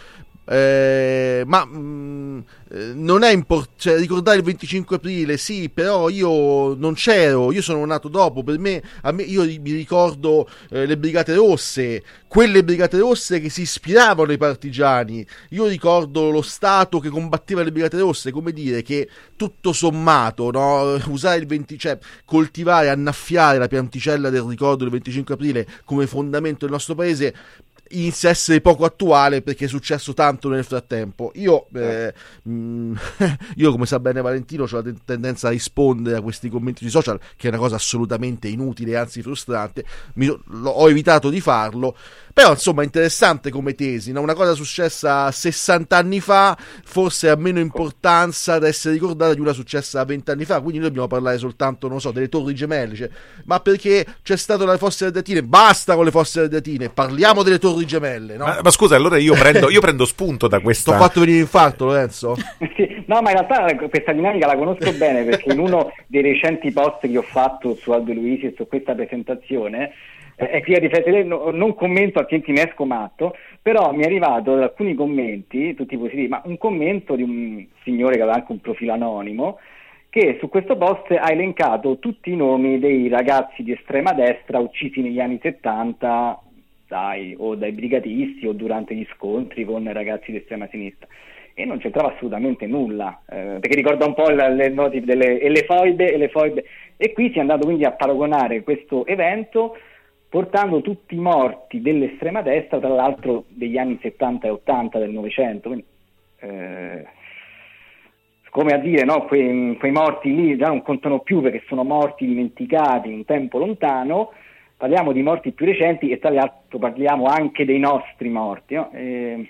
eh, ma mh, non è importante, cioè, ricordare il venticinque aprile, sì, però io non c'ero, io sono nato dopo, per me, a me io mi ricordo eh, le Brigate Rosse, quelle Brigate Rosse che si ispiravano ai partigiani, io ricordo lo Stato che combatteva le Brigate Rosse, come dire che tutto sommato, no, usare il venti, cioè coltivare, annaffiare la pianticella del ricordo del venticinque aprile come fondamento del nostro paese inizia a essere poco attuale perché è successo tanto nel frattempo. Io, eh, mh, io come sa bene Valentino, ho la ten- tendenza a rispondere a questi commenti sui social, che è una cosa assolutamente inutile, anzi frustrante. Mi, lo, ho evitato di farlo, però insomma è interessante come tesi, no? Una cosa successa sessanta anni fa forse ha meno importanza da essere ricordata di una successa venti anni fa, quindi noi dobbiamo parlare soltanto, non so, delle Torri Gemelle, cioè, ma perché c'è stato le Fosse Ardeatine, basta con le Fosse Ardeatine, parliamo delle Torri Gemelle, no? Ma, ma scusa, allora io prendo, io prendo spunto da questa. Ti ho fatto venire infarto, Lorenzo? Sì, no, ma in realtà questa dinamica la conosco bene perché in uno dei recenti post che ho fatto su Aldo Luisi e su questa presentazione, eh, qui a riflettere, no, non commento altrimenti ne esco matto, però mi è arrivato da alcuni commenti, tutti positivi, ma un commento di un signore che aveva anche un profilo anonimo, che su questo post ha elencato tutti i nomi dei ragazzi di estrema destra uccisi negli anni settanta dai, o dai brigatisti o durante gli scontri con ragazzi di estrema sinistra, e non c'entrava assolutamente nulla, eh, perché ricorda un po' le, le noti delle e le foibe e le foibe, e qui si è andato quindi a paragonare questo evento portando tutti i morti dell'estrema destra, tra l'altro degli anni settanta e ottanta del Novecento, quindi, eh, come a dire, no, quei, quei morti lì già non contano più perché sono morti dimenticati in un tempo lontano, parliamo di morti più recenti e tra l'altro parliamo anche dei nostri morti, no? E...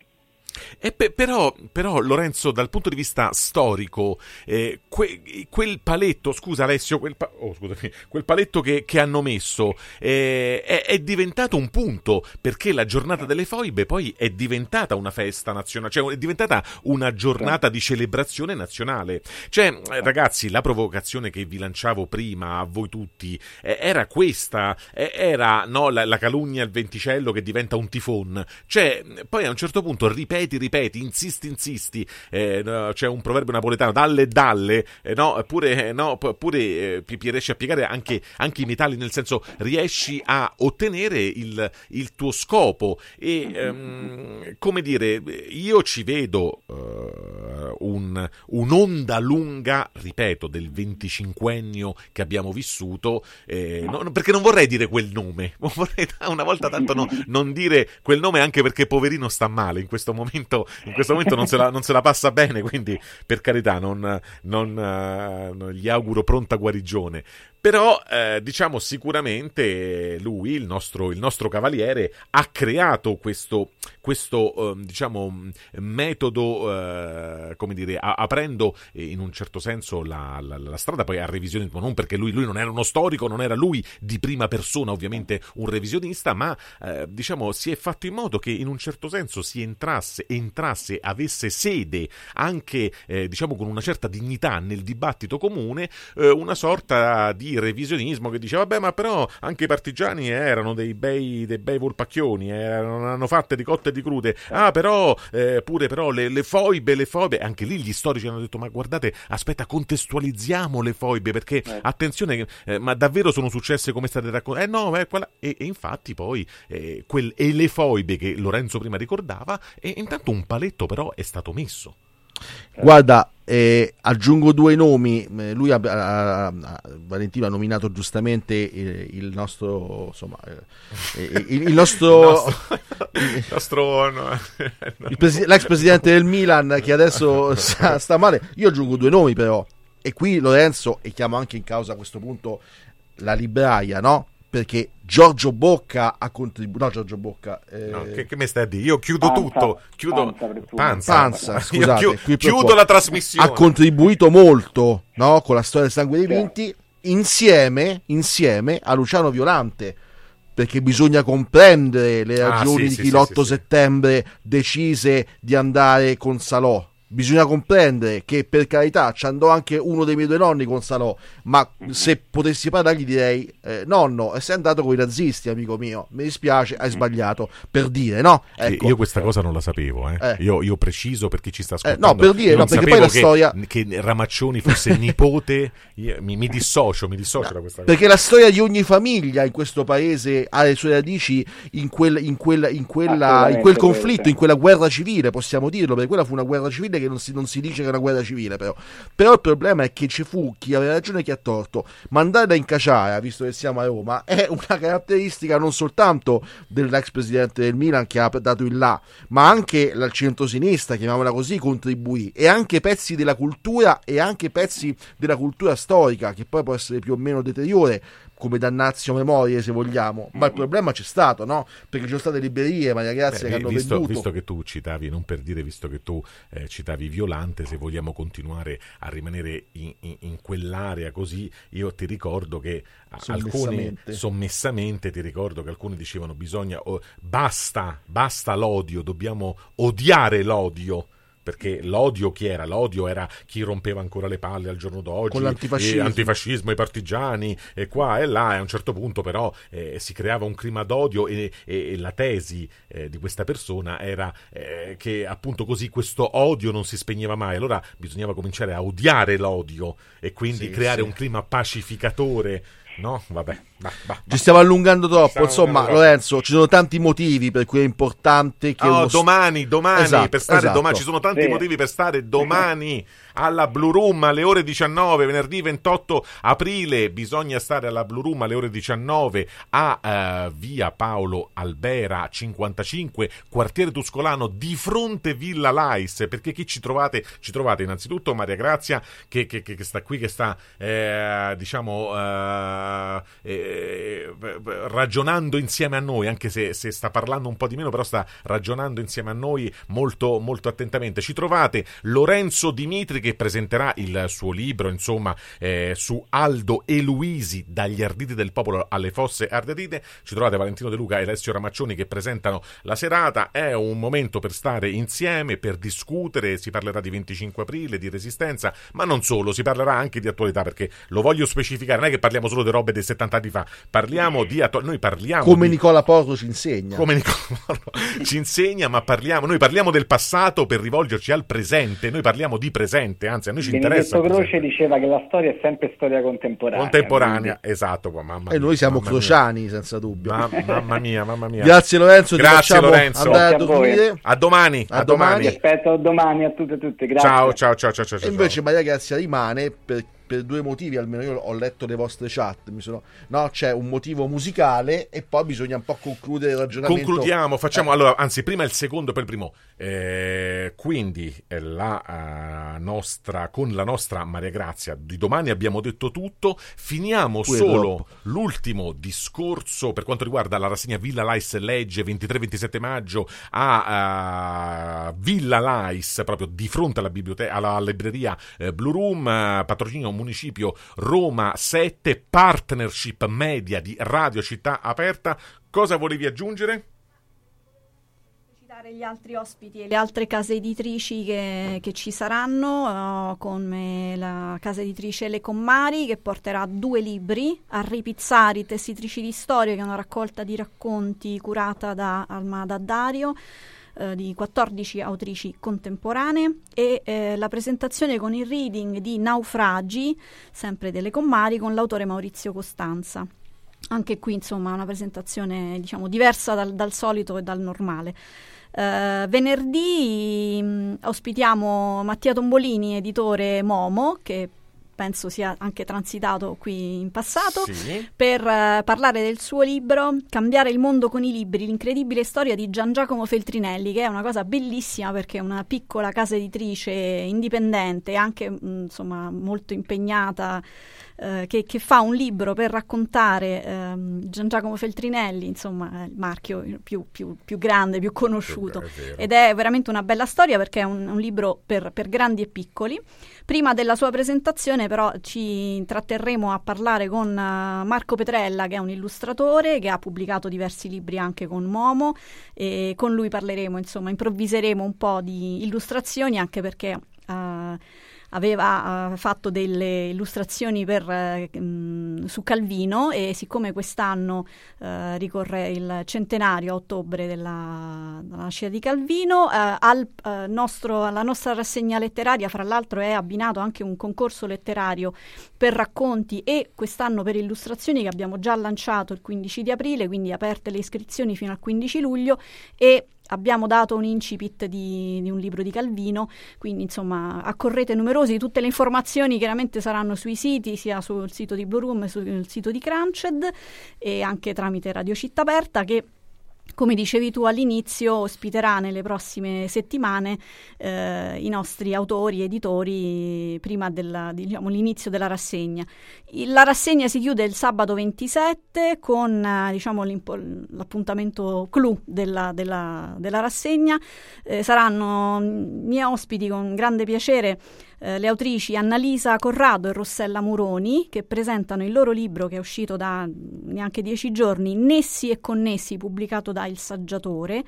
E pe- però, però, Lorenzo, dal punto di vista storico, eh, que- quel paletto, scusa Alessio, quel, pa- oh, scusami, quel paletto che, che hanno messo eh, è, è diventato un punto, perché la giornata delle foibe poi è diventata una festa nazionale, cioè è diventata una giornata di celebrazione nazionale. Cioè, ragazzi, la provocazione che vi lanciavo prima a voi tutti eh, era questa, eh, era no, la, la calunnia al venticello che diventa un tifon. Cioè, poi a un certo punto ripeti ripeti, insisti, insisti, eh, no, c'è un proverbio napoletano, dalle dalle, eh, no, pure, no, pure eh, riesci a piegare anche, anche i metalli, nel senso riesci a ottenere il, il tuo scopo e ehm, come dire, io ci vedo uh, un, un'onda lunga, ripeto, del venticinquennio che abbiamo vissuto, eh, no, perché non vorrei dire quel nome, vorrei una volta tanto no, non dire quel nome, anche perché poverino sta male in questo momento. In questo momento non se la, non se la passa bene, quindi per carità non, non, uh, non gli auguro pronta guarigione. Però eh, diciamo sicuramente lui, il nostro, il nostro cavaliere, ha creato questo, questo eh, diciamo metodo, eh, come dire, a, aprendo in un certo senso la, la, la strada poi al revisionismo, non perché lui, lui non era uno storico, non era lui di prima persona ovviamente un revisionista, ma eh, diciamo si è fatto in modo che in un certo senso si entrasse, entrasse avesse sede anche eh, diciamo con una certa dignità nel dibattito comune, eh, una sorta di revisionismo che diceva vabbè ma però anche i partigiani erano dei bei, dei bei volpacchioni, eh, non hanno fatte di cotte e di crude, ah però eh, pure però le, le foibe le foibe anche lì gli storici hanno detto ma guardate, aspetta, contestualizziamo le foibe perché eh. attenzione, eh, ma davvero sono successe come state raccontate, eh no, eh, quella... e, e infatti poi eh, quel, e le foibe che Lorenzo prima ricordava, e intanto un paletto però è stato messo. Guarda, eh, aggiungo due nomi. Eh, lui ha, ha, ha, Valentino ha nominato giustamente il, il nostro, insomma, eh, il, il nostro, il nostro no, il presi- l'ex presidente del Milan che adesso sta, sta male. Io aggiungo due nomi però, e qui Lorenzo, e chiamo anche in causa a questo punto la libraia, no? Perché Giorgio Bocca ha contribuito. No, Giorgio Bocca. Eh... No, che, che mi stai a dire? Io chiudo Panza, tutto. Chiudo. Panza, Panza, Panza scusate. Io chiu- chiudo la trasmissione. Ha contribuito molto, no? Con la storia del sangue dei vinti, insieme, insieme a Luciano Violante. Perché bisogna comprendere le ragioni ah, sì, di sì, chi sì, l'otto sì, settembre decise di andare con Salò. Bisogna comprendere che, per carità, ci andò anche uno dei miei due nonni con Salò, ma se potessi parlargli direi eh, nonno, sei andato con i nazisti, amico mio, mi dispiace, hai sbagliato, per dire, no? Ecco. Io questa cosa non la sapevo, eh. Eh. Io, io preciso per chi ci sta ascoltando. Eh, no, per dire, no, perché poi la che, storia... che Ramaccioni fosse nipote, io, mi, mi dissocio, mi dissocio no, da questa cosa. Perché la storia di ogni famiglia in questo paese ha le sue radici in quel, in quel, in quella, in quel conflitto, in quella guerra civile, possiamo dirlo, perché quella fu una guerra civile che non si, non si dice che è una guerra civile, però. Però il problema è che ci fu chi aveva ragione e chi ha torto. Mandare in caciara, visto che siamo a Roma, è una caratteristica non soltanto dell'ex presidente del Milan che ha dato il là, ma anche la centrosinistra, chiamiamola così, contribuì, e anche pezzi della cultura e anche pezzi della cultura storica, che poi può essere più o meno deteriore, come Damnatio Memoriae se vogliamo, ma il problema c'è stato, no? Perché ci sono state librerie, Maria Grazia, Beh, che hanno visto, venduto. Visto che tu citavi, non per dire, visto che tu eh, citavi Violante, se vogliamo continuare a rimanere in, in, in quell'area così, io ti ricordo che alcuni, sommessamente ti ricordo che alcuni dicevano bisogna, oh, basta, basta l'odio, dobbiamo odiare l'odio. Perché l'odio chi era? L'odio era chi rompeva ancora le palle al giorno d'oggi, con l'antifascismo, e antifascismo, i partigiani, e qua e là, e a un certo punto però eh, si creava un clima d'odio e, e, e la tesi eh, di questa persona era eh, che appunto così questo odio non si spegneva mai, allora bisognava cominciare a odiare l'odio e quindi sì, creare sì. un clima pacificatore. No, vabbè, va, va, ci stiamo allungando troppo. Stiamo Insomma, allungando. Lorenzo, ci sono tanti motivi per cui è importante che oh, uno... domani, domani, esatto, per stare esatto. domani, ci sono tanti sì. motivi per stare domani alla Blue Room alle ore diciannove, venerdì ventotto aprile bisogna stare alla Blue Room alle ore diciannove a uh, via Paolo Albera cinquantacinque, quartiere Tuscolano, di fronte Villa Lais, perché chi ci trovate? Ci trovate innanzitutto Maria Grazia che, che, che sta qui, che sta eh, diciamo eh, eh, ragionando insieme a noi, anche se, se sta parlando un po' di meno, però sta ragionando insieme a noi molto, molto attentamente. Ci trovate Lorenzo Dimitri che presenterà il suo libro, insomma, eh, su Aldo e Luisi, dagli arditi del popolo alle fosse ardite. Ci trovate Valentino De Luca e Alessio Ramaccioni che presentano la serata. È un momento per stare insieme, per discutere. Si parlerà di venticinque aprile, di resistenza, ma non solo, si parlerà anche di attualità, perché lo voglio specificare, non è che parliamo solo di robe dei settanta anni fa, parliamo di attualità, noi parliamo come di... Nicola Porro ci insegna come Nicola Porro ci insegna, ma parliamo, noi parliamo del passato per rivolgerci al presente, noi parliamo di presente, anzi a noi ci interessa. Benedetto Croce diceva che la storia è sempre storia contemporanea. Contemporanea, quindi... esatto, mamma e noi mia, siamo mamma crociani mia. senza dubbio. Ma, mamma mia, mamma mia. Grazie Lorenzo, grazie Lorenzo. Andare a a dormire. A domani, a, a domani. domani. Vi aspetto domani a tutte e tutte, grazie. Ciao, ciao, ciao, ciao, ciao. E invece Maria Grazia rimane per, per due motivi, almeno io ho letto le vostre chat, mi sono... no, c'è un motivo musicale e poi bisogna un po' concludere il ragionamento. Concludiamo, facciamo eh. allora, anzi prima il secondo poi il primo. Eh, quindi la uh, nostra con la nostra Maria Grazia di domani abbiamo detto tutto, finiamo Pure solo troppo. l'ultimo discorso per quanto riguarda la rassegna Villa Lais Legge ventitré ventisette maggio a uh, Villa Lais, proprio di fronte alla biblioteca, alla libreria eh, Blue Room, uh, patrocinio Municipio Roma sette, partnership media di Radio Città Aperta. Cosa volevi aggiungere? Gli altri ospiti e le altre case editrici che, che ci saranno, uh, come la casa editrice Le Commari, che porterà due libri, Arri Pizzari, tessitrici di storia, che è una raccolta di racconti curata da Alma D'Addario, uh, di quattordici autrici contemporanee, e eh, la presentazione con il reading di Naufragi, sempre delle Commari, con l'autore Maurizio Costanza. Anche qui, insomma, una presentazione, diciamo, diversa dal, dal solito e dal normale. Uh, venerdì mh, ospitiamo Mattia Tombolini, editore Momo, che penso sia anche transitato qui in passato, sì. per uh, parlare del suo libro Cambiare il mondo con i libri, l'incredibile storia di Gian Giacomo Feltrinelli, che è una cosa bellissima perché è una piccola casa editrice indipendente, anche mh, insomma molto impegnata, Uh, che, che fa un libro per raccontare um, Gian Giacomo Feltrinelli, insomma il marchio più, più, più grande, più conosciuto, è ed è veramente una bella storia perché è un, un libro per, per grandi e piccoli. Prima della sua presentazione però ci intratterremo a parlare con uh, Marco Petrella, che è un illustratore che ha pubblicato diversi libri anche con Momo, e con lui parleremo, insomma improvviseremo un po' di illustrazioni, anche perché uh, aveva uh, fatto delle illustrazioni per, uh, mh, su Calvino, e siccome quest'anno uh, ricorre il centenario a ottobre della, della nascita di Calvino, uh, al, uh, nostro, alla nostra rassegna letteraria fra l'altro è abbinato anche un concorso letterario per racconti e quest'anno per illustrazioni, che abbiamo già lanciato il quindici di aprile, quindi aperte le iscrizioni fino al quindici luglio, e abbiamo dato un incipit di, di un libro di Calvino, quindi insomma accorrete numerosi. Tutte le informazioni chiaramente saranno sui siti, sia sul sito di Blue Room che sul sito di Crunched, e anche tramite Radio Città Aperta, che come dicevi tu all'inizio ospiterà nelle prossime settimane eh, i nostri autori, editori, prima della, diciamo, l'inizio della rassegna. La rassegna si chiude il sabato ventisette con eh, diciamo, l'appuntamento clou della, della, della rassegna. Eh, saranno miei ospiti con grande piacere eh, le autrici Annalisa Corrado e Rossella Muroni, che presentano il loro libro, che è uscito da neanche dieci giorni, Nessi e Connessi, pubblicato da Il Saggiatore.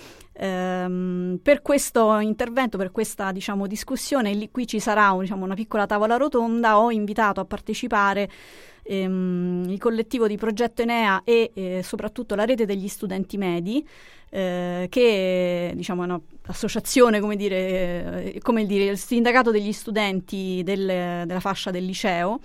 Um, per questo intervento, per questa diciamo discussione, lì, qui ci sarà un, diciamo, una piccola tavola rotonda. Ho invitato a partecipare ehm, il collettivo di Progetto Enea e eh, soprattutto la rete degli studenti medi, eh, che diciamo è un'associazione, come dire, eh, come dire il sindacato degli studenti del, della fascia del liceo,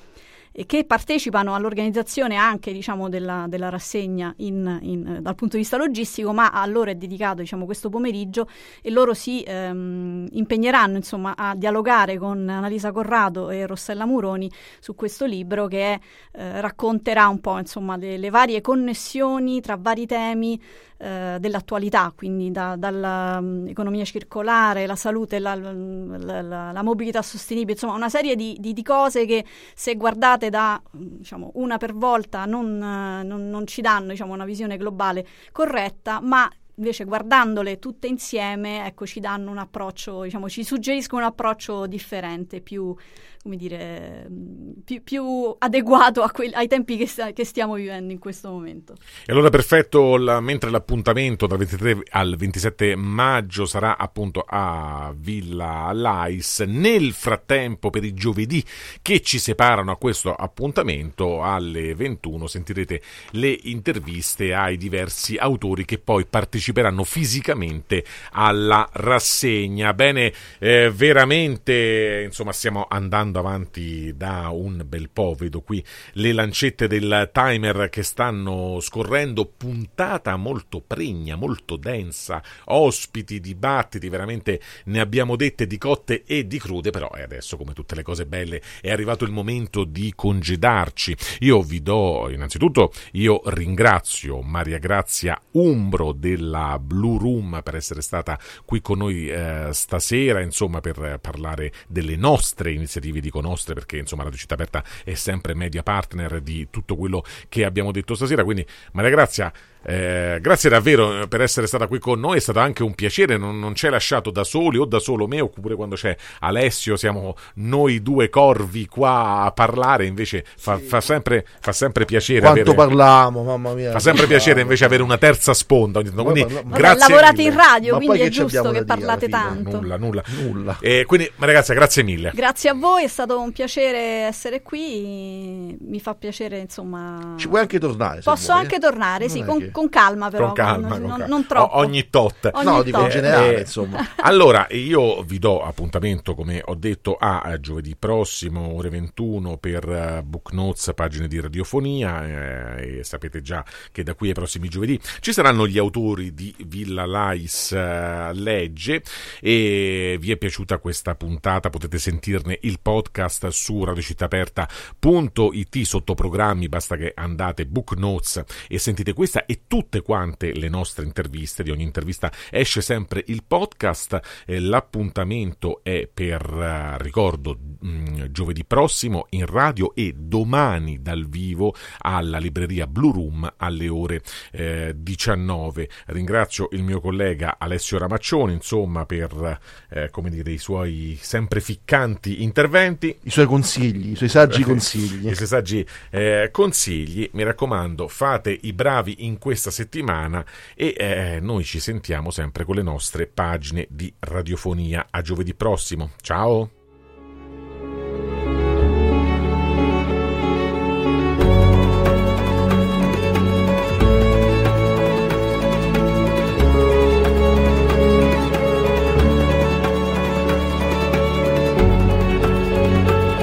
e che partecipano all'organizzazione anche, diciamo, della, della rassegna in, in, dal punto di vista logistico, ma a loro è dedicato, diciamo, questo pomeriggio, e loro si ehm, impegneranno, insomma, a dialogare con Annalisa Corrado e Rossella Muroni su questo libro che è, eh, racconterà un po', insomma, le, le varie connessioni tra vari temi eh, dell'attualità, quindi da, dall'economia circolare, la salute, la, la, la, la mobilità sostenibile, insomma una serie di, di, di cose che, se guardate da, diciamo, una per volta non, non, non ci danno, diciamo, una visione globale corretta, ma invece guardandole tutte insieme, ecco, ci danno un approccio, diciamo, ci suggeriscono un approccio differente, più, come dire, più, più adeguato a que- ai tempi che, sta- che stiamo vivendo in questo momento. E allora perfetto, la, mentre l'appuntamento dal ventitré al ventisette maggio sarà appunto a Villa Lais, nel frattempo per i giovedì che ci separano a questo appuntamento alle ventuno sentirete le interviste ai diversi autori che poi parteciperanno fisicamente alla rassegna. Bene, eh, veramente, insomma, stiamo andando avanti da un bel po', vedo qui le lancette del timer che stanno scorrendo, puntata molto pregna, molto densa, ospiti, dibattiti, veramente ne abbiamo dette di cotte e di crude, però adesso, come tutte le cose belle, è arrivato il momento di congedarci. Io vi do, innanzitutto, io ringrazio Maria Grazia Umbro della Blue Room per essere stata qui con noi eh, stasera, insomma, per parlare delle nostre iniziative, dico nostre perché, insomma, Radio Città Aperta è sempre media partner di tutto quello che abbiamo detto stasera. Quindi, Maria Grazia, eh, grazie davvero per essere stata qui con noi, è stato anche un piacere, non, non ci hai lasciato da soli o da solo me, oppure quando c'è Alessio siamo noi due corvi qua a parlare, invece fa, sì. fa, sempre, fa sempre piacere quanto avere, parliamo, mamma mia, fa sempre piacere invece avere una terza sponda ogni tanto. Quindi, Vabbè, grazie lavorate mille. in radio, Ma quindi poi è che giusto che dire parlate alla fine? tanto. Nulla, nulla, nulla. E quindi, ragazzi, grazie mille. Grazie a voi, è stato un piacere essere qui, mi fa piacere, insomma. Ci puoi anche tornare, se Posso vuoi, anche eh? tornare, sì, Non è con, che- con calma però, Con calma, non, con non- calma. non troppo. O- ogni tot. Ogni No, dico in tot. generale, Eh, insomma. Allora, io vi do appuntamento, come ho detto, a, a giovedì prossimo, ore ventuno, per uh, Book Notes, pagine di radiofonia, eh, e sapete già che da qui ai prossimi giovedì ci saranno gli autori di Villa Lais uh, Legge. E vi è piaciuta questa puntata? Potete sentirne il podcast su radiocittaaperta punto it sotto programmi, basta che andate Book Notes e sentite questa e tutte quante le nostre interviste. Di ogni intervista esce sempre il podcast. Eh, l'appuntamento è per, uh, ricordo, mh, giovedì prossimo in radio e domani dal vivo alla libreria Blue Room alle ore eh, diciannove. Ringrazio il mio collega Alessio Ramaccioni, insomma, per eh, come dire, i suoi sempre ficcanti interventi, I suoi consigli, i suoi saggi consigli. i suoi saggi eh, consigli. Mi raccomando, fate i bravi in questa settimana e eh, noi ci sentiamo sempre con le nostre pagine di radiofonia. A giovedì prossimo, ciao!